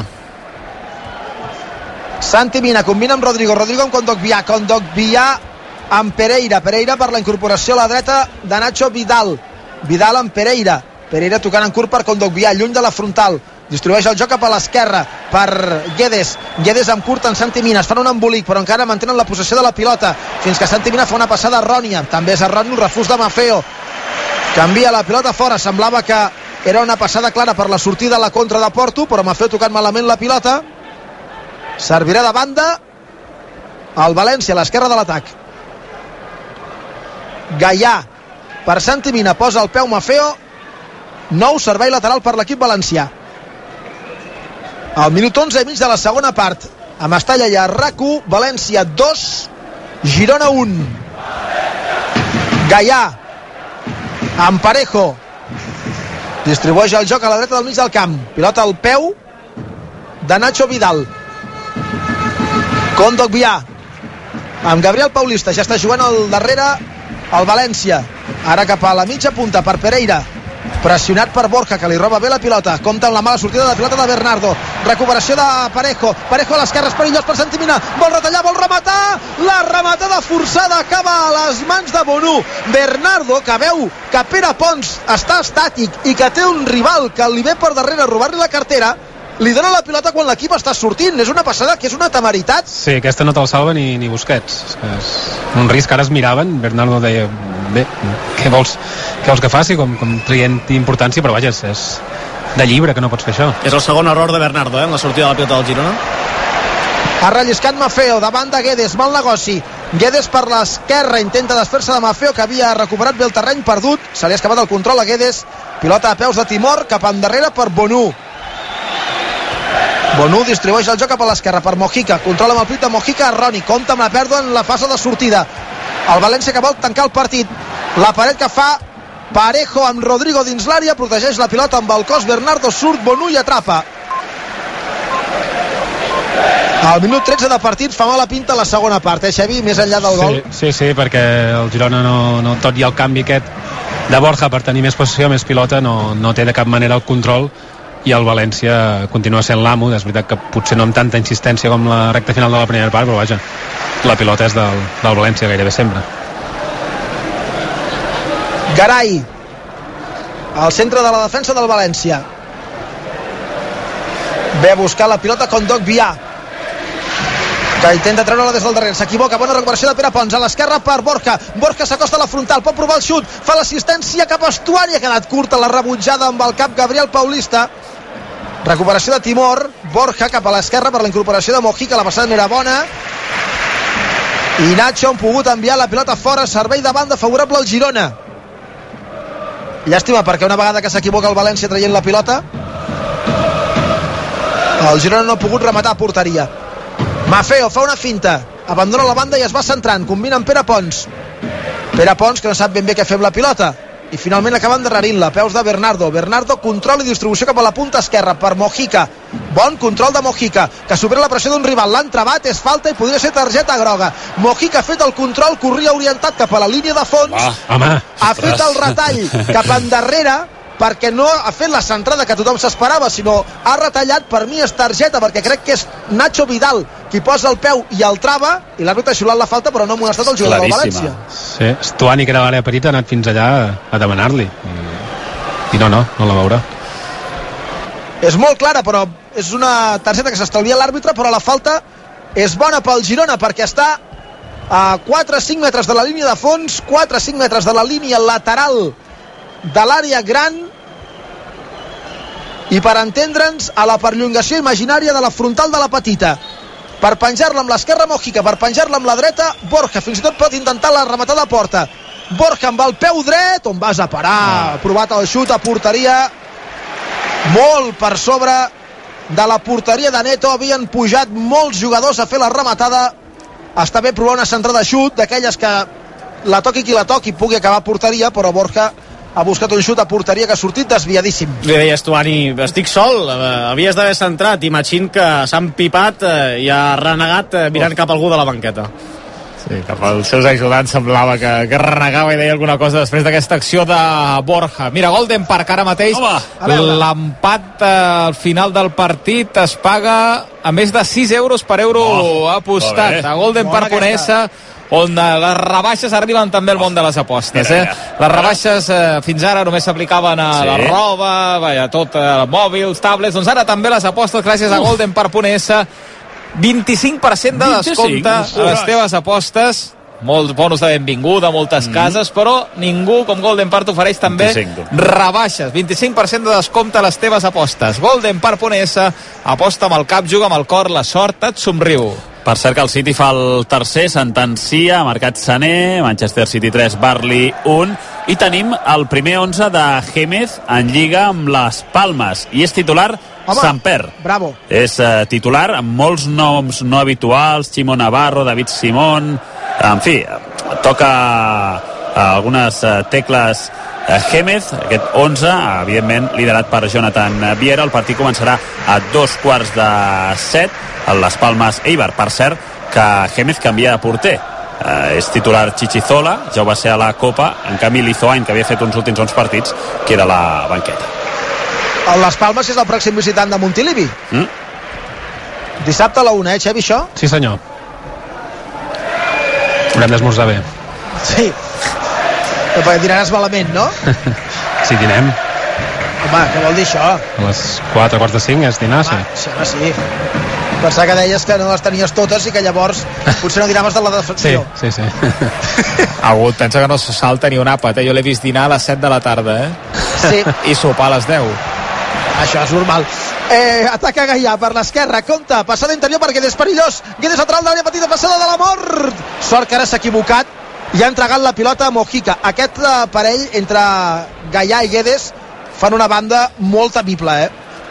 Santi Mina combina amb Rodrigo, Rodrigo amb Kondogbia, Kondogbia amb Pereira, Pereira per la incorporació a la dreta de Nacho Vidal, Vidal amb Pereira, Pereira tocant en curt per Kondogbia, lluny de la frontal, distribueix el joc cap a l'esquerra per Guedes, Guedes amb curt en Santi Mina, es fan un embolic però encara mantenen la possessió de la pilota fins que Santi Mina fa una passada errònia, també és erroni un refús de Maffeo, canvia la pilota fora, semblava que era una passada clara per la sortida a la contra de Porto, però Maffeo tocant malament la pilota, servirà de banda el València a l'esquerra de l'atac. Gaià per Santi Mina, posa el peu Maffeo, nou servei lateral per l'equip valencià. Al minut onze i mig de la segona part, a Mestalla i a RAC u, València dos, Girona un. Gaià amb Parejo, distribueix el joc a la dreta del mig del camp, pilota al peu de Nacho Vidal, Kondogbia amb Gabriel Paulista, ja està jugant al darrere el València, ara cap a la mitja punta per Pereira, pressionat per Borja, que li roba bé la pilota, compta amb la mala sortida de pilota de Bernardo, recuperació de Parejo, Parejo a l'esquerra, és perillós per Santi Mina, vol retallar, vol rematar, la rematada forçada acaba a les mans de Bonú. Bernardo, que veu que Pere Pons està estàtic i que té un rival que li ve per darrere a robar-li la cartera, li dona la pilota quan l'equip està sortint. És una passada que és una temeritat. Sí, aquesta no te'l salva ni, ni Busquets. És, és un risc, ara es miraven, Bernardo deia, bé, què vols, què vols que faci, com, com traient importància, però vaja, és, és de llibre que no pots fer això. És el segon error de Bernardo, eh, en la sortida de la pilota del Girona. Ha relliscat Maffeo, davant de Guedes, mal negoci. Guedes per l'esquerra, intenta desfer-se de Maffeo, que havia recuperat bé el terreny perdut, se li ha escapat el control a Guedes, pilota a peus de Timor, cap endarrere per Bonú. Bonú distribueix el joc cap a l'esquerra per Mojica, controla amb el pit de Mojica, Roni compta amb la pèrdua en la fase de sortida. El València que vol tancar el partit, la paret que fa Parejo amb Rodrigo dins l'àrea, protegeix la pilota amb el cos, Bernardo surt, Bonú i atrapa. Al minut tretze de partit fa mala pinta la segona part, eh, Xavi, més enllà del gol. Sí, sí, sí, perquè el Girona no, no, tot i el canvi aquest de Borja per tenir més possessió, més pilota, no, no té de cap manera el control, i el València continua sent l'amo. És veritat que potser no amb tanta insistència com la recta final de la primera part, però vaja, la pilota és del, del València gairebé sempre. Garay al centre de la defensa del València, ve a buscar la pilota Kondogbia, que intenta treure-la des del darrere, s'equivoca, bona recuperació de Pere Pons, a l'esquerra per Borja, Borja s'acosta a la frontal, pot provar el xut, fa l'assistència cap a Estuani, ha quedat curta la rebutjada amb el cap Gabriel Paulista. Recuperació de Timor, Borja cap a l'esquerra per la incorporació de Mojica, la passada no era bona, i Nacho han pogut enviar la pilota fora, servei de banda favorable al Girona. Llàstima, perquè una vegada que s'equivoca el València traient la pilota, el Girona no ha pogut rematar a porteria. Maffeo fa una finta, abandona la banda i es va centrant, combina amb Pere Pons. Pere Pons, que no sap ben bé què fer amb la pilota, i finalment acaba endarrerint-la, peus de Bernardo. Bernardo, control i distribució cap a la punta esquerra per Mojica, bon control de Mojica, que supera la pressió d'un rival, l'ha entrebat, és falta i podria ser targeta groga. Mojica ha fet el control, corria orientat cap a la línia de fons, ah, home, ha fet el retall cap endarrere, perquè no ha fet la centrada que tothom s'esperava, sinó ha retallat. Per mi és targeta, perquè crec que és Nacho Vidal qui posa el peu i el trava, i l'àrbitre ha xiulat la falta, però no ha molestat el jugador del València. Sí, Estuani, que era l'àrea petita, ha anat fins allà a demanar-li, i, i no, no, no la veurà. És molt clara, però és una targeta que s'estalvia l'àrbitre, però la falta és bona pel Girona, perquè està a quatre a cinc metres de la línia de fons, quatre a cinc metres de la línia lateral de l'àrea gran, i per entendre'ns a la perllongació imaginària de la frontal de la petita, per penjar-la amb l'esquerra Mojica, per penjar-la amb la dreta Borja, fins i tot pot intentar la rematada a porta. Borja amb el peu dret, on vas a parar, ha provat el xut a porteria, molt per sobre de la porteria de Neto, havien pujat molts jugadors a fer la rematada. Està bé provar una centrada de xut, d'aquelles que la toqui qui la toqui pugui acabar a porteria, però Borja ha buscat un xut a porteria que ha sortit desviadíssim. Li deia Estuani, estic sol, eh, havies d'haver centrat, i Machín, que s'ha empipat eh, i ha renegat eh, mirant oh. cap a algú de la banqueta. Sí, cap als seus ajudants semblava que, que renegava i deia alguna cosa després d'aquesta acció de Borja. Mira, Golden Park ara mateix, l'empat al final del partit es paga a més de sis euros per euro oh, apostat a golden park punt es, on les rebaixes arriben també al món de les apostes, eh? Les rebaixes eh, fins ara només s'aplicaven a sí. la roba, vaja, tot, eh, mòbils, tablets, doncs ara també les apostes gràcies a golden park punt es. Vint-i-cinc per cent de descompte a les teves apostes, molts bonus de benvinguda, moltes mm. cases, però ningú com Golden Park t'ofereix també vint-i-cinc rebaixes, vint-i-cinc per cent de descompte a les teves apostes. golden park punt es, aposta amb el cap, juga amb el cor, la sort et somriu. Per cert que el City fa el tercer, sentencia, ha marcat Sané, Manchester City tres, Burnley un, i tenim el primer onze de Gémez en Lliga amb les Palmes, i és titular Home, Samper. Bravo. És uh, titular amb molts noms no habituals, Chimo Navarro, David Simón, en fi, toca uh, algunes uh, tecles uh, Gémez, aquest onze, evidentment liderat per Jonathan Viera. El partit començarà a dos quarts de set, a les Palmes Eibar. Per cert, que Gémez canvia de porter. Uh, és titular Chichizola, ja ho va ser a la Copa, en canvi Lizoain, que havia fet uns últims onze partits, queda a la banqueta. El Les Palmes és el pròxim visitant de Montilivi. Mm? Dissabte a la una, eh, Xavi, això? Sí, senyor. Haurem d'esmorzar bé. Sí. Però perquè dinaràs malament, no? Sí, dinem. Home, què vol dir això? A les quatre, quarts de cinc és dinar, sí. Sí, home, sí. Pensava que deies que no les tenies totes i que llavors potser no dinaves de la defecció. Sí, sí, sí. Agut, pensa que no se salta ni un àpat, eh? Jo l'he vist dinar a les set de la tarda, eh? Sí. I sopar a les deu. Això és normal. Eh, ataca Gaià per l'esquerra, compta, passada interior per Guedes, perillós, Guedes lateral d'àrea petita, passada de la mort. Sort que ara s'ha equivocat i ha entregat la pilota a Mojica. Aquest eh, parell entre Gaià i Guedes fan una banda molt temible, eh?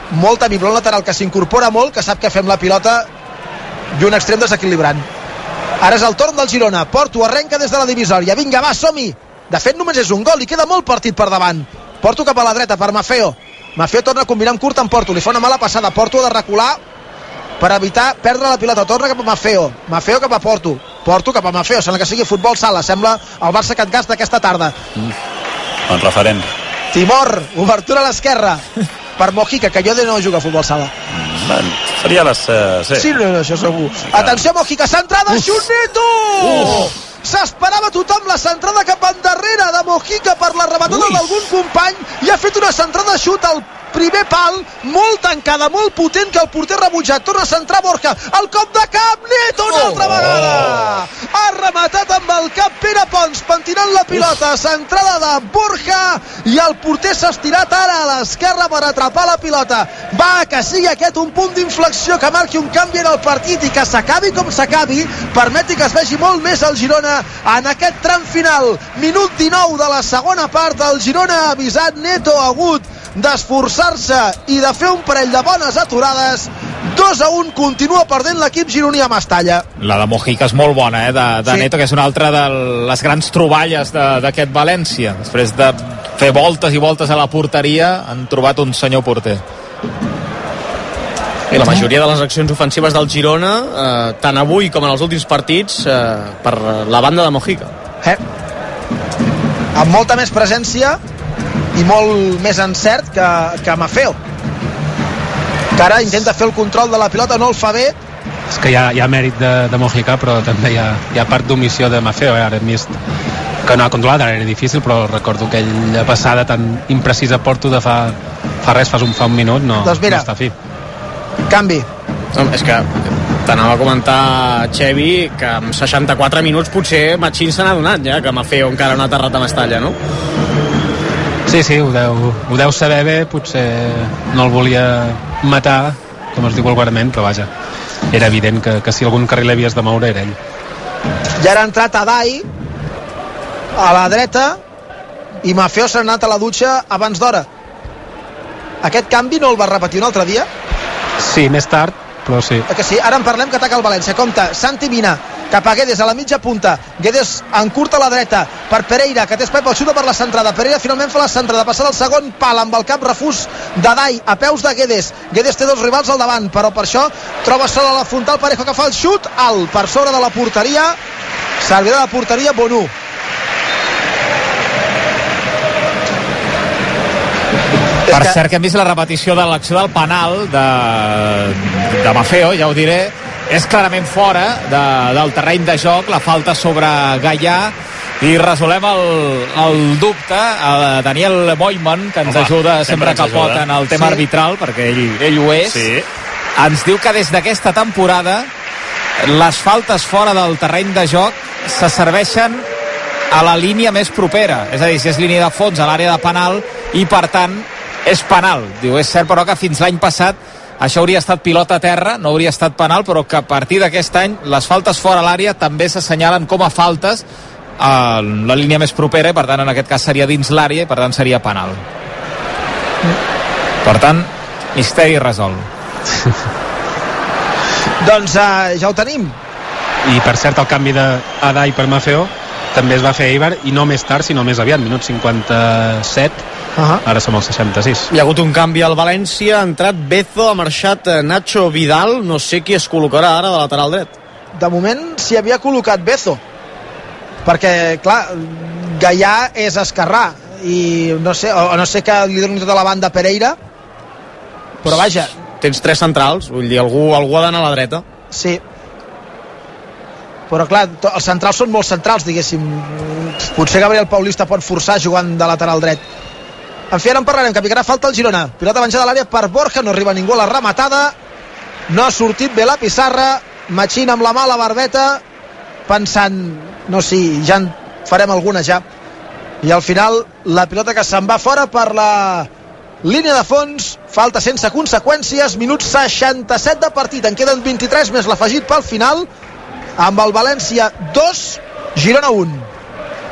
molt temible, un lateral que s'incorpora molt, que sap que fem la pilota, i un extrem desequilibrant. Ara és el torn del Girona. Porto arrenca des de la divisòria. Vinga, va, som-hi. De fet, només és un gol i queda molt partit per davant. Porto cap a la dreta per Maffeo. Maffeo torna a combinar amb curt amb Porto. Li fa una mala passada. Porto ha de recular per evitar perdre la pilota. Torna cap a Maffeo. Maffeo cap a Porto. Porto cap a Maffeo. Sembla que sigui futbol sala. Sembla el Barça Catgas d'aquesta tarda. Mm. Bon referent. Timor, obertura a l'esquerra per Mojica, que jo de no juga a futbol sala. Ben, seria les... Uh, sí, sí no, no, això segur. Sí, atenció, Mojica, centrada, xut Neto! S'esperava tothom la centrada cap endarrere de Mojica per la rematada d'algun company i ha fet una centrada xut al primer pal, molt tancada, molt potent, que el porter rebutjat. Torna a centrar Borja, el cop de cap, Neto una altra vegada! Ha rematat amb el cap Pere Pons, pentinant la pilota, centrada de Borja, i el porter s'ha estirat ara a l'esquerra per atrapar la pilota. Va, que sigui aquest un punt d'inflexió que marqui un canvi en el partit i que s'acabi com s'acabi, permeti que es vegi molt més el Girona en aquest tram final. Minut dinou de la segona part, el Girona ha avisat, Neto ha hagut d'esforçar-se i de fer un parell de bones aturades. Dos a un, continua perdent l'equip gironí a Mestalla. La de Mojica és molt bona, eh, de, de sí. Neto, que és una altra de les grans troballes d'aquest València. Després de fer voltes i voltes a la porteria, han trobat un senyor porter. I la majoria de les accions ofensives del Girona, eh, tant avui com en els últims partits, eh, per la banda de Mojica. Eh. Amb molta més presència i molt més encert que, que Maffeo, que ara intenta fer el control de la pilota, no el fa bé. És que hi ha, hi ha mèrit de, de Mojica, però també hi ha, hi ha part d'omissió de Maffeo, eh? Ara hem vist que no ha controlat, ara era difícil, però recordo aquella passada tan imprecisa a Porto de fa, fa res, fa un, fa un minut, no, doncs mira, no està fi. Canvi. No, és que t'anava a comentar, Xevi, que amb seixanta-quatre minuts potser Machín se n'ha donat ja que Maffeo encara no ha aterrat a Mestalla, no? Sí, sí, ho deu, ho deu saber bé, potser no el volia matar, com es diu vulgarment, però vaja, era evident que, que si algun carril havies de moure era ell. Ja ha entrat Adai a la dreta i Maffeo s'ha anat a la dutxa abans d'hora. Aquest canvi no el va repetir un altre dia? Sí, més tard, però sí. Que sí, ara en parlem, que ataca el València. Compte, Santi Mina cap a Guedes a la mitja punta. Guedes encurta a la dreta per Pereira, que té espai pel xuta per la centrada. Pereira finalment fa la centrada, passar al segon pal amb el cap refús d'Adai a peus de Guedes. Guedes té dos rivals al davant, però per això troba sola la frontal Parejo, que fa el xut alt per sobre de la porteria. Servirà de la porteria Bonú. Per que... cert, que hem vist la repetició de l'acció del penal de, de Maffeo, ja ho diré. És clarament fora de, del terreny de joc, la falta sobre Gaià, i resolem el, el dubte a Daniel Moyman, que ens Home, ajuda sempre, sempre que pot en el tema sí. arbitral, perquè ell, ell ho és. Sí. Ens diu que des d'aquesta temporada les faltes fora del terreny de joc se serveixen a la línia més propera, és a dir, si és línia de fons a l'àrea de penal, i per tant és penal. Diu, és cert però que fins l'any passat això hauria estat pilota a terra, no hauria estat penal, però que a partir d'aquest any les faltes fora l'àrea també s'assenyalen com a faltes a la línia més propera, i per tant en aquest cas seria dins l'àrea i per tant seria penal. Per tant, misteri resolt. Doncs uh, ja ho tenim. I per cert, el canvi d'Adai per Maffeo també es va fer a Eibar, i no més tard sinó més aviat, minut cinquanta-set. Uh-huh. Ara som al seixanta-sis. Hi ha hagut un canvi al València, ha entrat Bezo, ha marxat Nacho Vidal, no sé qui es col·locarà ara de lateral dret. De moment s'hi havia col·locat Bezo, perquè clar, Gaià és esquerrà i no sé, o no sé que li doni tota la banda a Pereira, però vaja, tens tres centrals, vull dir, algú, algú ha d'anar a la dreta. Sí, però clar, els centrals són molt centrals, diguéssim. Potser Gabriel Paulista pot forçar jugant de lateral dret. En fi, ara en parlarem, que picarà falta el Girona. Pilota venjada a l'àrea per Borja, no arriba ningú a la rematada, no ha sortit bé la pissarra. Machín amb la mà a la barbeta, pensant, no sé, si ja en farem alguna ja, i al final la pilota que se'n va fora per la línia de fons. Falta sense conseqüències, minut seixanta-set de partit, en queden vint-i-tres més l'afegit pel final, amb el València dos, Girona un.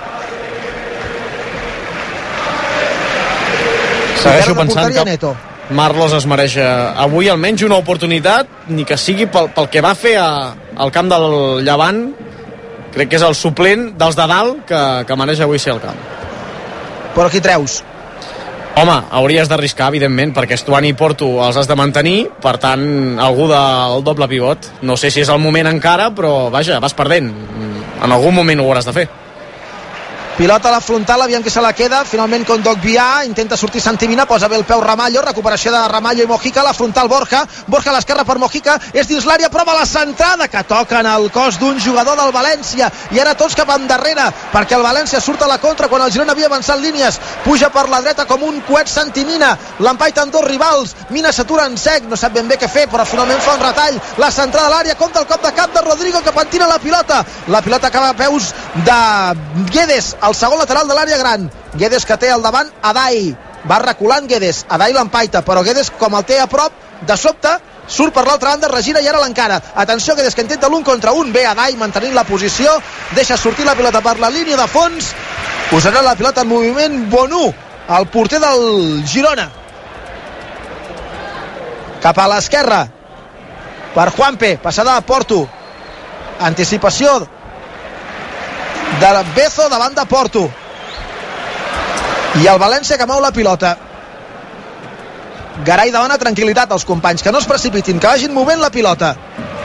Segueixo pensant que... Neto. Marlos es mereix avui almenys una oportunitat, ni que sigui pel, pel que va fer a, al camp del Llevant. Crec que és el suplent dels de dalt que, que mereix avui ser al camp. Però qui treus? Home, hauries d'arriscar, evidentment, perquè Estuani i Porto els has de mantenir, per tant, algú del doble pivot. No sé si és el moment encara, però vaja, vas perdent. En algun moment ho hauràs de fer. Pilota a la frontal, aviam qui se la queda. Finalment Kondogbia, intenta sortir Santimina, posa bé el peu Ramallo, recuperació de Ramallo i Mojica, a la frontal Borja, Borja a l'esquerra per Mojica, és dins l'àrea, prova la centrada, que toca en el cos d'un jugador del València, i ara tots cap endarrere, perquè el València surt a la contra quan el Girona havia avançat línies, puja per la dreta com un coet Santimina, l'empaiten dos rivals, Mina s'atura en sec, no sap ben bé què fer, però finalment fa un retall, la centrada a l'àrea, compta el cop de cap de Rodrigo, que pentina la pilota, la pilota acaba a peus de Guedes, el segon lateral de l'àrea gran. Guedes que té al davant Adai, va reculant Guedes, Adai l'empaita, però Guedes com el té a prop, de sobte surt per l'altra banda, regira i ara l'encara. Atenció, Guedes que intenta l'un contra un, bé Adai mantenint la posició, deixa sortir la pilota per la línia de fons, posarà la pilota en moviment Bonú, el porter del Girona, cap a l'esquerra per Juanpe, passada a Porto, anticipació de Bezo davant de Porto, i el València que mou la pilota. Garay demana tranquil·litat als companys, que no es precipitin, que vagin movent la pilota.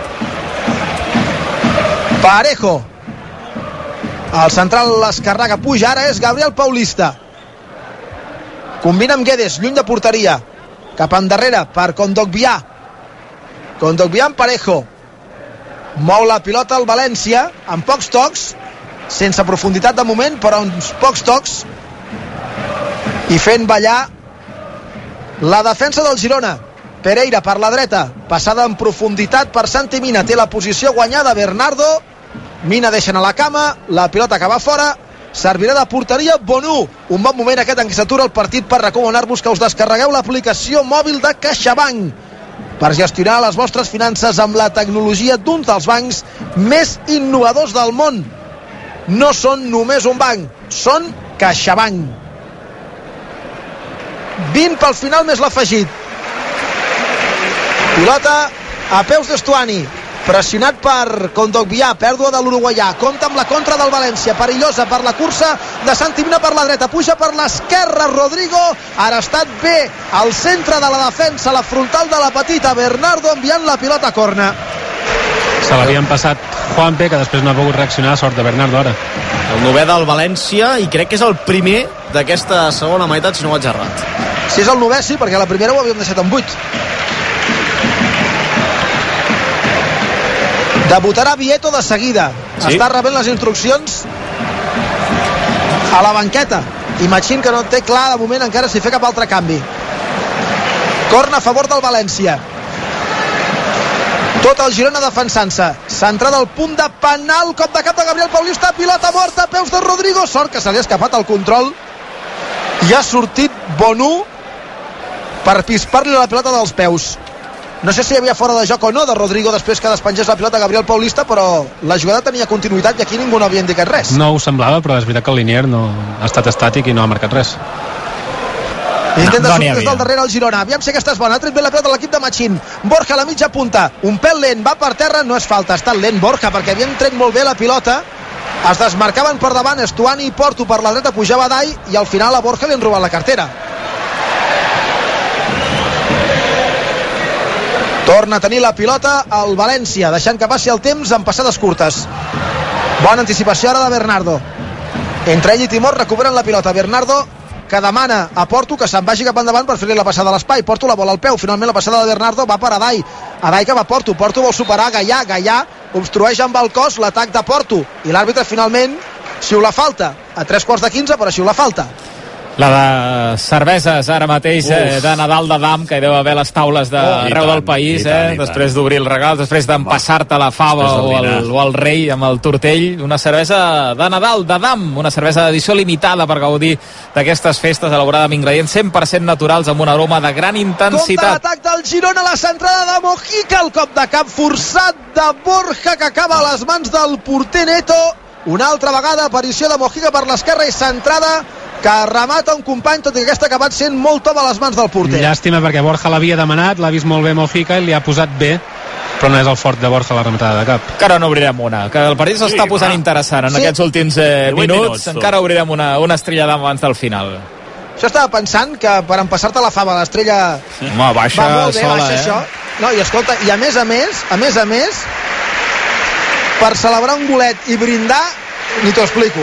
Parejo, el central l'esquerrà que puja ara és Gabriel Paulista, combina amb Guedes, lluny de porteria, cap endarrere per Kondogbia, Kondogbia amb Parejo, mou la pilota al València amb pocs tocs, sense profunditat de moment, però uns pocs tocs, i fent ballar la defensa del Girona. Pereira per la dreta, passada en profunditat per Santi Mina, té la posició guanyada Bernardo, Mina deixen a la cama, la pilota que va fora, servirà de porteria Bonú, un bon moment aquest en què s'atura el partit per recomanar-vos que us descarregueu l'aplicació mòbil de CaixaBank per gestionar les vostres finances amb la tecnologia d'un dels bancs més innovadors del món. No són només un banc, són CaixaBank. vint pel final més l'afegit. Pilota a peus d'Estuani, pressionat per Kondogbia, pèrdua de l'uruguaià, compta amb la contra del València, perillosa per la cursa de Santimina per la dreta, puja per l'esquerra Rodrigo, ara ha estat bé al centre de la defensa, la frontal de la petita, Bernardo enviant la pilota a corna. Se l'havien passat Juanpe, que després no ha pogut reaccionar, sort de Bernardo ara. El novè del València, i crec que és el primer d'aquesta segona meitat, si no vaig errat. Si és el novè, sí, perquè la primera ho havíem deixat en vuit. Debutarà Vieto de seguida. Sí? Està rebent les instruccions a la banqueta. Imagino que no té clar de moment encara si fer cap altre canvi. Corna a favor del València. Tot el Girona defensant-se, centrada al punt de penal, cop de cap de Gabriel Paulista, pilota morta a peus de Rodrigo, sort que se li ha escapat el control i ha sortit Bonú per pispar-li la pilota dels peus. No sé si hi havia fora de joc o no de Rodrigo després que despengés la pilota a Gabriel Paulista, però la jugada tenia continuïtat i aquí ningú no havia indicat res. No ho semblava, però és veritat que el Linier no ha estat estàtic i no ha marcat res. Intenta no, sortir des del darrere el Girona, aviam si aquesta és bona, ha tret bé la pilota a l'equip de Machín, Borja a la mitja punta, un pèl lent, va per terra, no és falta, està lent Borja perquè havien tret molt bé la pilota, es desmarcaven per davant Estuani i Porto, per la dreta pujava Dai i al final a Borja li han robat la cartera. Torna a tenir la pilota al València, deixant que passi el temps en passades curtes. Bona anticipació ara de Bernardo, entre ell i Timor recuperen la pilota, Bernardo que demana a Porto que se'n vagi cap endavant per fer-li la passada a l'espai, Porto la bola al peu, finalment la passada de Bernardo va per Adai, Adai que va a Porto, Porto vol superar Gaià, Gaià obstrueix amb el cos l'atac de Porto i l'àrbitre finalment xiula falta a tres quarts de quinze, però xiula falta. La de cerveses ara mateix eh, de Nadal de Dam, que hi deu haver les taules d'arreu oh, del país, eh, després d'obrir el regal, després d'empassar-te la fava o el, o el rei amb el tortell, una cervesa de Nadal de Dam, una cervesa d'edició limitada per gaudir d'aquestes festes elaborada amb ingredients cent per cent naturals amb un aroma de gran intensitat. Compte l'atac del Girona, la centrada de Mojica, el cop de cap forçat de Borja que acaba a les mans del porter Neto. Una altra vegada aparició de Mojica per l'esquerra i centrada que remata un company, tot i que aquesta ha acabat sent molt tova a les mans del porter. Llàstima, perquè Borja l'havia demanat, l'ha vist molt bé Mojica i li ha posat bé, però no és el fort de Borja la rematada de cap. Encara no obrirem una, que el partit s'està sí, posant va. interessant en sí. aquests últims eh, minuts, minuts encara obrirem una, una estrella abans del final. Això estava pensant que per empassar-te la fava l'estrella sí. Home, baixa va molt bé, sola, baixa eh? això. No, i escolta, i a més a més, a més a més, per celebrar un golet i brindar, ni t'ho explico.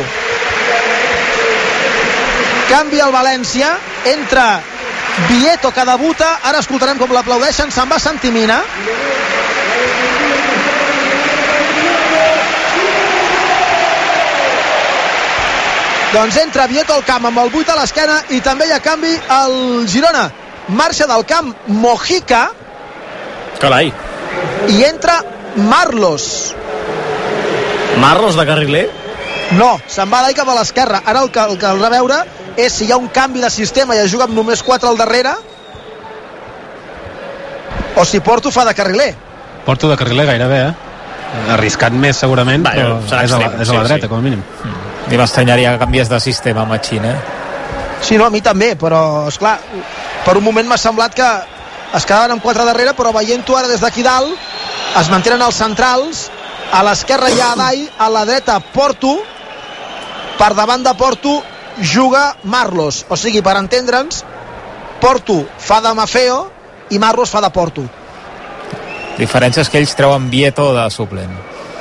Canvi al València, entra Vieto, que debuta, ara escoltarem com l'aplaudeixen, se'n va Santimina. Doncs entra Vieto al camp amb el vuit a l'esquena i també hi ha canvi al Girona. Marxa del camp Mojica. Carai. I entra Marlos. Marlos de carriler? No, se'n va d'ahir cap a l'esquerra. Ara el que, el que caldrà veure és si hi ha un canvi de sistema i es juga amb només quatre al darrere o si Porto fa de carriler. Porto de carriler gairebé, eh? Arriscat més segurament, va, però és a, la, és a la dreta, sí, sí. com a mínim. I m'estranyaria que canvies de sistema amb Machín, eh? Sí, no, a mi també, però esclar, per un moment m'ha semblat que es quedaven amb quatre darrere, però veient-ho ara des d'aquí dalt es mantenen els centrals. A l'esquerra hi ha Adai, a la dreta Porto, per davant de Porto juga Marlos, o sigui, per entendre'ns, Porto fa de Mafeo i Marlos fa de Porto. Diferència és que ells treuen Vieto de suplent.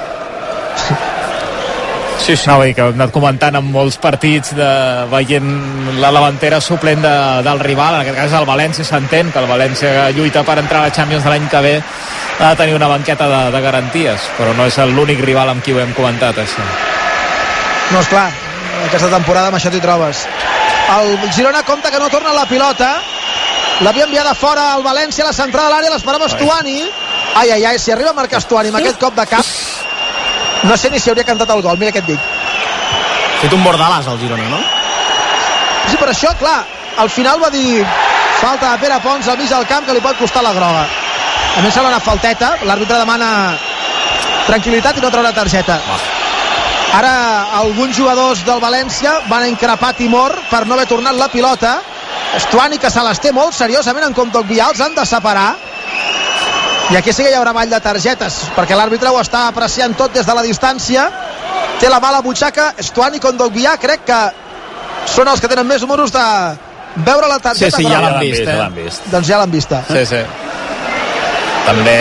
Sí, sí. No, vull dir que hem anat comentant en molts partits de, veient la davantera suplent de, del rival, en aquest cas el València, s'entén que el València lluita per entrar a la Champions de l'any que ve, ha de tenir una banqueta de, de garanties, però no és l'únic rival amb qui ho hem comentat, això. No, esclar, aquesta temporada amb això t'hi trobes. El Girona compta que no torna la pilota, l'havia enviada fora al València, a la central de l'àrea, l'esperava Stuani. Ai, ai, ai, si arriba a marcar Stuani amb aquest cop de cap, no sé ni si hauria cantat el gol, mira què et dic. Fet un bordalàs al Girona, no? Sí, per això, clar, al final va dir falta de Pere Pons al mig del camp que li pot costar la groga. A més sembla una falteta, l'àrbitre demana tranquil·litat i no traurà targeta. Ara alguns jugadors del València van increpar Timor per no haver tornat la pilota. Stuani, que se les té molt seriosament en Kondogbia, els han de separar. I aquí sí que hi haurà ball de targetes, perquè l'àrbitre ho està apreciant tot des de la distància. Té la mala butxaca. Stuani i Kondogbia crec que són els que tenen més números de veure la targeta. Sí, sí, ja l'han vist, vist, eh? ja l'han vist. Doncs ja l'han vista. Sí, sí. També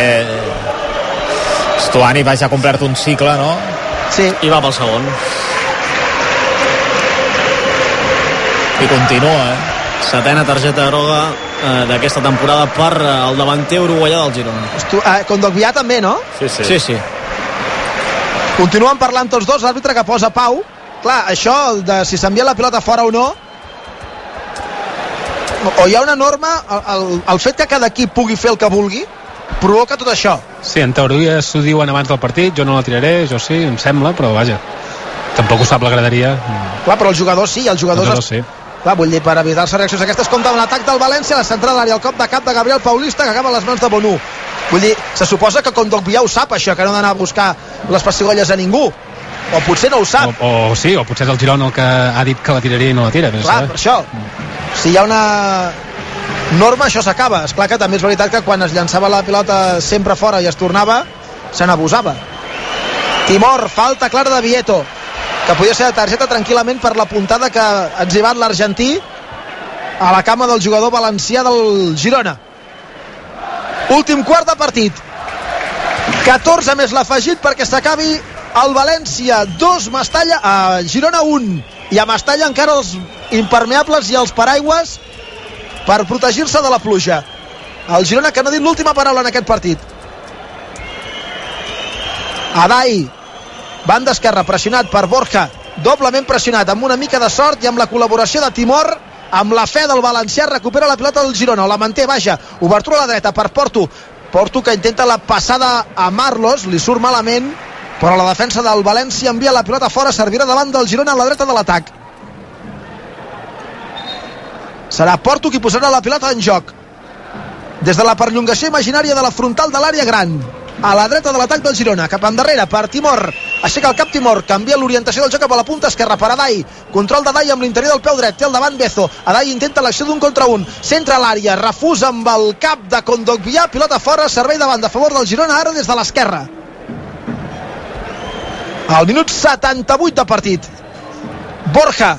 Stuani va ja complert un cicle, no? Sí. I va pel segon. I continua, eh? Setena targeta groga eh, d'aquesta temporada per eh, el davanter uruguaià del Girona. Estu eh, Kondogbia també, no? Sí, sí. sí, sí. Continuen parlant tots dos, l'àrbitre que posa pau. Clar, això de si s'envia la pilota fora o no, o hi ha una norma, el, el, el fet que cada equip pugui fer el que vulgui provoca tot això. Sí, en teoria s'ho diuen abans del partit, jo no la tiraré, jo sí, em sembla, però vaja, tampoc ho sap la graderia. Clar, però el jugador sí, el jugador, el jugador sí. Clar, vull dir, per evitar-se reaccions aquestes, compta amb l'atac del València, la central d'àrea, el cop de cap de Gabriel Paulista, que acaba a les mans de Bonú. Vull dir, se suposa que Kondogbia ho sap, això, que no ha d'anar a buscar les pessigolles a ningú. O potser no ho sap. O, o sí, o potser és el Girona el que ha dit que la tiraria i no la tira. Clar, per això. Si hi ha una norma, això s'acaba. És clar que també és veritat que quan es llançava la pilota sempre fora i es tornava, se n'abusava. Timor, falta clara de Vieto, que podia ser de targeta tranquil·lament per la puntada que ha etzibat l'argentí a la cama del jugador valencià del Girona. Últim quart de partit, catorze més l'afegit perquè s'acabi el València dos, Mestalla, a Girona un, i a Mestalla encara els impermeables i els paraigües per protegir-se de la pluja. El Girona que no ha dit l'última paraula en aquest partit. Adai, banda esquerra, pressionat per Borja, doblement pressionat, amb una mica de sort i amb la col·laboració de Timor, amb la fe del valencià, recupera la pilota del Girona, o la manté, vaja, obertura a la dreta per Porto, Porto que intenta la passada a Marlos, li surt malament, però la defensa del València envia la pilota fora, servirà davant del Girona a la dreta de l'atac. Serà Porto qui posarà la pilota en joc des de la perllongació imaginària de la frontal de l'àrea gran. a la dreta de l'atac del Girona, cap endarrere per Timor, aixeca el cap Timor, canvia l'orientació del joc cap a la punta esquerra per Adai, control d'Adai amb l'interior del peu dret, té el davant Bezo, Adai intenta l'acció d'un contra un, centra l'àrea, refusa amb el cap de Kondogbia, pilota fora, servei de banda a favor del Girona, ara des de l'esquerra. Al minut setanta-vuit de partit, Borja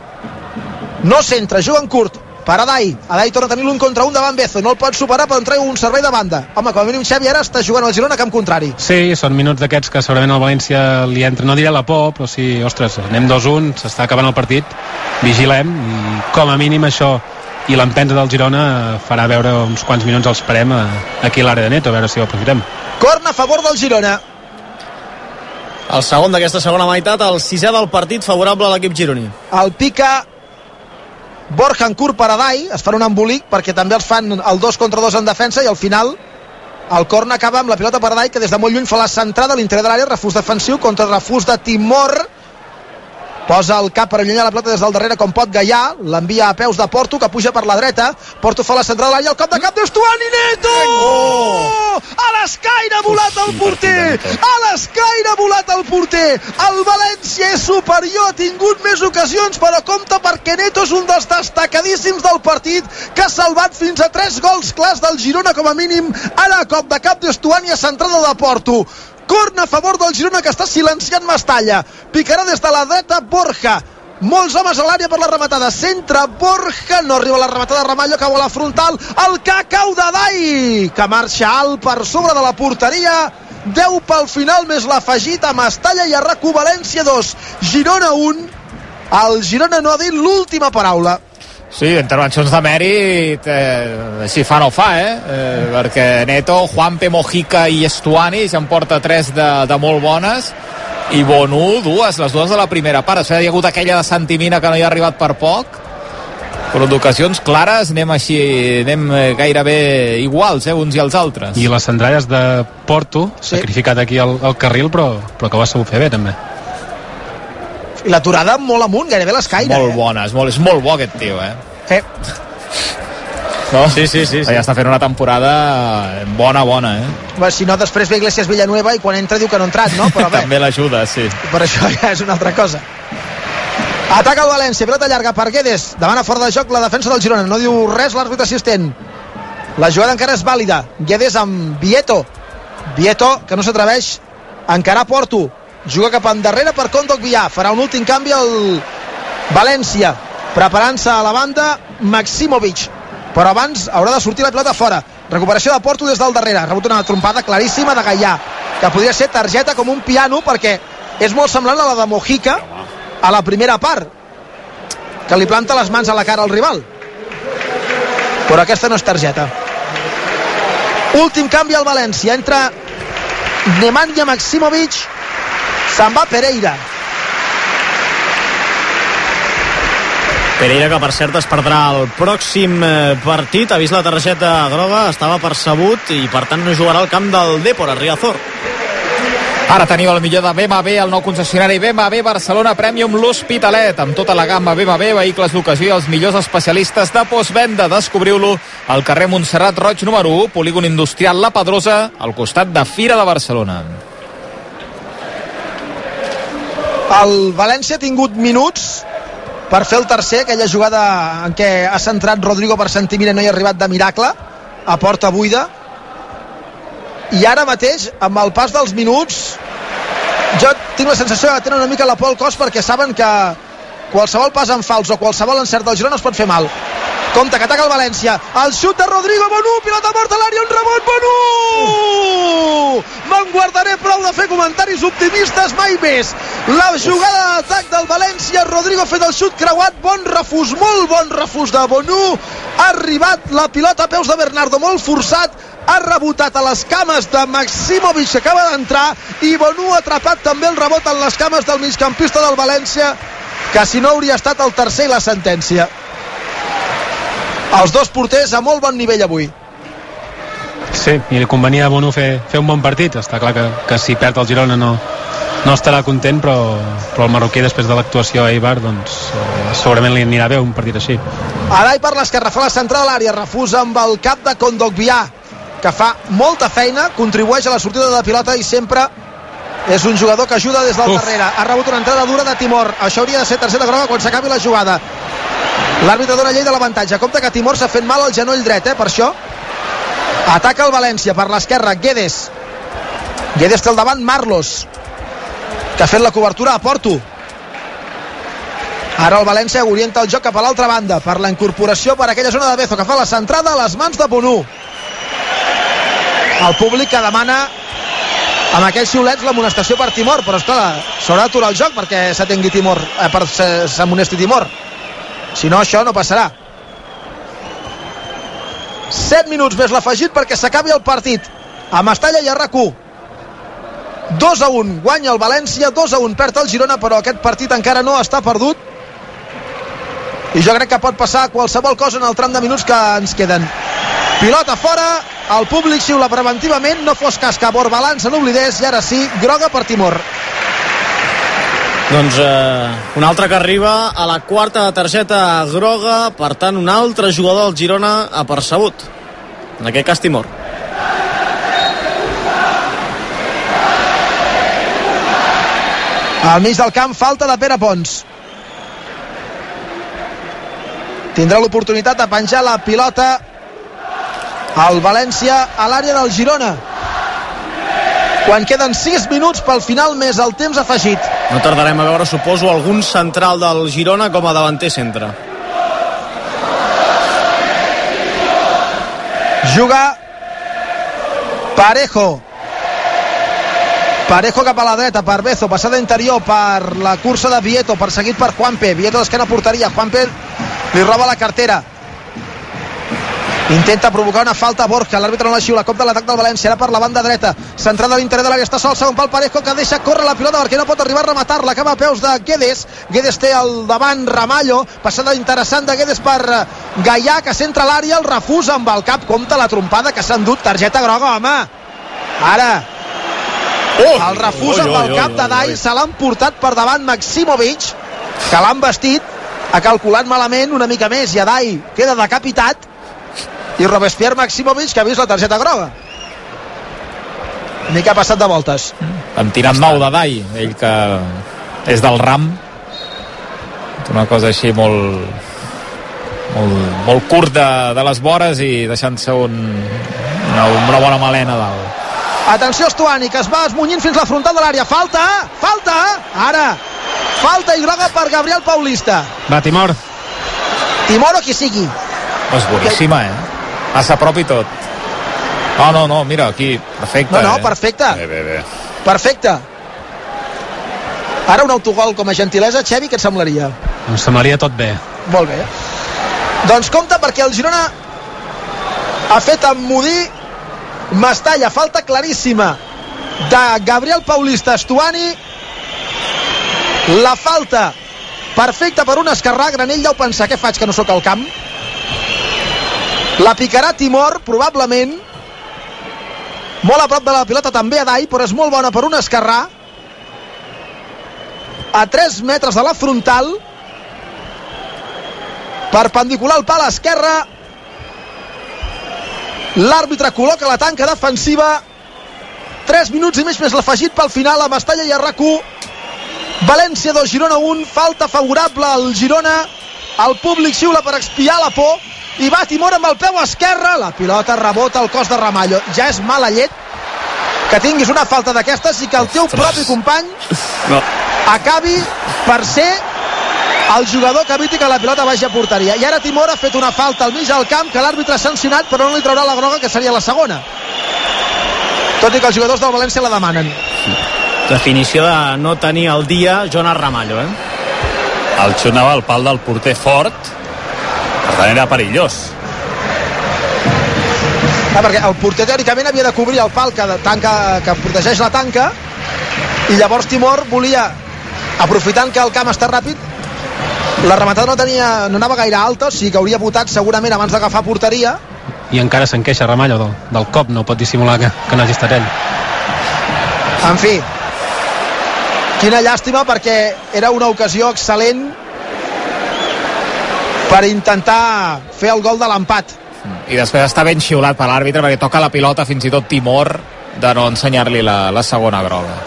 no centra, juga en curt per Adai, Adai torna a tenir l'un contra un davant Bezo, no el pot superar, però en treu un servei de banda. Home, com a mínim Xavi ara està jugant al Girona a camp contrari. Sí, són minuts d'aquests que segurament al València li entra, no diré la por, però sí, ostres, anem dos un, s'està acabant el partit, vigilem, i com a mínim això i l'empenta del Girona farà veure uns quants minuts els parem aquí a l'àrea de Neto, a veure si ho aprofitem. Corna a favor del Girona. El segon d'aquesta segona meitat, el sisè del partit, favorable a l'equip gironí. El pica Borja en curt per Adai, es fan un embolic perquè també els fan el dos contra dos en defensa i al final el corna acaba amb la pilota per Adai, que des de molt lluny fa la centrada a l'interior de l'àrea, refús defensiu contra refús de Timor, posa el cap per allunyar la pilota des del darrere com pot Gaià, l'envia a peus de Porto, que puja per la dreta, Porto fa la centrada a l'àrea, el cop de cap d'Estuani, Neto! Oh! A l'escaire ha volat el porter! A l'escaire ha volat el porter! El València és superior, ha tingut més ocasions, però compta perquè Neto és un dels destacadíssims del partit, que ha salvat fins a tres gols clars del Girona com a mínim. Ara cop de cap d'Estuani a centrada de Porto. Corna a favor del Girona, que està silenciant Mestalla, picarà des de la dreta Borja, molts homes a l'àrea per la rematada, centra Borja, no arriba la rematada, Ramallo cau a la frontal, el cacau d'Adai, que marxa alt per sobre de la porteria, deu pel final més l'afegit a Mestalla i a RAC u. València dos, Girona un. El Girona no ha dit l'última paraula. Sí, intervencions de mèrit, eh, si fa no fa, eh? eh perquè Neto, Juanpe, Mojica i Estuani se'n porta tres de, de molt bones, i Bonú dues, les dues de la primera part. Després hi ha hagut aquella de Santimina que no hi ha arribat per poc, però d'ocasions clares anem així, anem gairebé iguals, eh, uns i els altres. I les centralles de Porto, sí, sacrificat aquí el, el carril, però, però que ho ha sabut fer bé també. I l'aturada molt amunt, gairebé l'escaire. Molt eh? bona, és molt, és molt bo aquest tio, eh? Sí. No? Sí, sí, sí, sí. Ja està fent una temporada bona, bona, eh? Bé, si no, després ve Iglesias Villanueva i quan entra diu que no ha entrat, no? Però bé, també l'ajuda, sí. Per això ja és una altra cosa. Ataca el València, pilota llarga per Guedes, demana fora de joc la defensa del Girona, no diu res l'àrbitre assistent. La jugada encara és vàlida. Guedes amb Vieto. Vieto, que no s'atreveix a encarar Porto. Juga cap endarrere per Kondogbia, farà un últim canvi al València, preparant-se a la banda Maximovic, però abans haurà de sortir la pilota fora. Recuperació de Porto des del darrere, ha rebut una trompada claríssima de Gaià, que podria ser targeta com un piano, perquè és molt semblant a la de Mojica a la primera part, que li planta les mans a la cara al rival, però aquesta no és targeta. Últim canvi al València, entra Nemanja Maximovic, se'n va Pereira. Pereira, que per cert es perdrà el pròxim partit, ha vist la targeta groga, estava percebut i per tant no jugarà al camp del Depor, a Riazor. Ara teniu el millor de B M W, el nou concessionari B M W Barcelona Premium, l'Hospitalet, amb tota la gamma B M W, vehicles d'ocasió i els millors especialistes de postvenda. Descobriu-lo al carrer Montserrat Roig número u, polígon industrial La Pedrosa, al costat de Fira de Barcelona. El València ha tingut minuts per fer el tercer, aquella jugada en què ha centrat Rodrigo per Santimina, no hi ha arribat de miracle, a porta buida, i ara mateix, amb el pas dels minuts, jo tinc la sensació que tenen una mica la por al cos, perquè saben que qualsevol pas en fals o qualsevol encert del Girona es pot fer mal. Compte, que ataca el València, el xut de Rodrigo, Bonú, pilota morta a l'àrea, un rebot, Bonú! Me'n guardaré prou de fer comentaris optimistes, mai més. La jugada d'atac del València, Rodrigo ha fet el xut creuat, bon refús, molt bon refús de Bonú, ha arribat la pilota a peus de Bernardo, molt forçat, ha rebotat a les cames de Maximovic, que acaba d'entrar, i Bonú ha atrapat també el rebot en les cames del migcampista del València, que si no hauria estat el tercer i la sentència. Els dos porters a molt bon nivell avui. Sí, i li convenia a Bonú fer, fer un bon partit. Està clar que, que si perd el Girona no, no estarà content, però, però el marroquí després de l'actuació a Eibar, doncs eh, segurament li anirà bé un partit així. Adai per l'esquerra, fa la centrada a l'àrea, refusa amb el cap de Kondogbia, que fa molta feina, contribueix a la sortida de la pilota i sempre és un jugador que ajuda des del Uf. darrere. Ha rebut una entrada dura de Timor. Això hauria de ser targeta groga quan s'acabi la jugada. L'àrbitre dona llei de l'avantatge. Compte que Timor s'ha fet mal al genoll dret, eh, per això. Ataca el València per l'esquerra, Guedes. Guedes té al davant Marlos, que ha fet la cobertura a Porto. Ara el València orienta el joc cap a l'altra banda per la incorporació per aquella zona de Bezo, que fa la centrada a les mans de Bonú. El públic que demana amb aquells xiulets l'amonestació per Timor, però esclar, s'haurà d'aturar el joc perquè s'atengui Timor, eh, per s'amonesti Timor. Si no, això no passarà. set minuts més l'afegit perquè s'acabi el partit a Mestalla i a R A C u. dos a un guanya el València, dos a un perd el Girona, però aquest partit encara no està perdut i jo crec que pot passar qualsevol cosa en el tram de minuts que ens queden. Pilota fora, el públic xiula preventivament, no fos cas que Borbalán se n'oblidés, i ara sí, groga per Timor. Doncs eh, un altre que arriba a la quarta targeta groga, per tant un altre jugador del Girona apercebut, en aquest cas Timor. Al mig del camp, falta de Pere Pons. Tindrà l'oportunitat de penjar la pilota al València a l'àrea del Girona, quan queden sis minuts pel final més el temps afegit. No tardarem a veure, suposo, algun central del Girona com a davanter centre. Juga Parejo. Parejo cap a la dreta per Bezo, passada interior per la cursa de Vieto, perseguit per Juanpe. Vieto d'esquena a porteria, Juanpe li roba la cartera. Intenta provocar una falta a Borja, l'àrbitre no la xiula, cop de l'atac del València, ara per la banda dreta, centrada a l'interior de l'àrea, està sol, segon pal Parejo, que deixa córrer la pilota perquè no pot arribar a rematar-la, acaba a peus de Guedes. Guedes té al davant Ramallo, passada interessant de Guedes per Gaià, que centra l'àrea, el refusa amb el cap, compta la trompada que s'ha endut, targeta groga, home. Ara oh, el refusa oh, oh, amb el cap de Dai, se l'han portat per davant Maximovic, que l'han vestit, ha calculat malament una mica més, i Dai queda decapitat, i Robespierre Maximovic, que ha vist la targeta groga. Ni que ha passat de voltes. Han tirat nou de Dai, ell que és del Ram, una cosa així molt molt, molt curt de, de les vores i deixant-se un, una, una bona melena dalt. Atenció Stuani, que es va esmunyint fins la frontal de l'àrea. Falta, falta, ara falta i groga per Gabriel Paulista. Va, Timor. Timor o qui sigui. És boníssima, eh? Passa a prop i tot. No, no, no, mira, aquí, perfecte. No, no, eh? perfecte. Bé, bé, bé. Perfecte. Ara un autogol com a gentilesa, Xevi, què et semblaria? Em semblaria tot bé. Molt bé. Doncs compte, perquè el Girona ha fet emmudir Mestalla, falta claríssima de Gabriel Paulista. Stuani, la falta perfecta per un esquerrà. Granell deu pensar, què faig que no sóc al camp? La picarà Timor, probablement, molt a prop de la pilota també a Dai, però és molt bona per un esquerrà, a tres metres de la frontal, perpendicular al pal esquerre. L'àrbitre col·loca la tanca defensiva. tres minuts i mig més l'afegit pel final a Mestalla i a R A C u. València dos, Girona un, falta favorable al Girona. El públic xiula per expiar la por i va Timor amb el peu esquerre. La pilota rebota al cos de Ramallo. Ja és mala llet que tinguis una falta d'aquestes i que el teu propi company no. acabi per ser el jugador que eviti que la pilota vagi a porteria. I ara Timor ha fet una falta al mig del camp que l'àrbitre ha sancionat, però no li traurà la groga, que seria la segona, tot i que els jugadors del València la demanen. Definició de no tenir el dia Jonas Ramallo, eh? El xut anava al pal del porter fort, per tant era perillós. Ah, perquè el porter teòricament havia de cobrir el pal que, tanca, que protegeix la tanca, i llavors Timor volia, aprofitant que el camp està ràpid, la rematada no tenia, no anava gaire alta, o sigui que hauria votat segurament abans d'agafar porteria. I encara se'n queixa Ramallo del, del cop, no pot dissimular que, que no hagi estat ell. En fi, quina llàstima, perquè era una ocasió excel·lent per intentar fer el gol de l'empat. I després està ben xiulat per l'àrbitre perquè toca la pilota, fins i tot timor de no ensenyar-li la, la segona groga.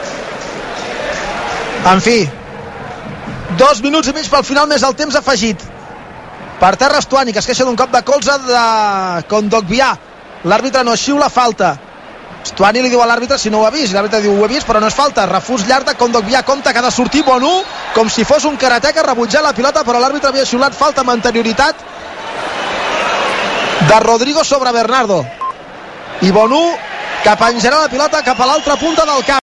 En fi, dos minuts i mig pel final més el temps afegit. Per terra Stuani, que es queixa d'un cop de colze de Kondogbia. L'àrbitre no xiula falta. Stuani li diu a l'àrbitre si no ho ha vist, l'àrbitre diu ho he vist però no és falta. Refús llarg de Kondogbia, compta que ha de sortir Bonu com si fos un karateca, rebutjar la pilota, però l'àrbitre havia xiulat falta amb anterioritat de Rodrigo sobre Bernardo, i Bonu que penjarà la pilota cap a l'altra punta del camp.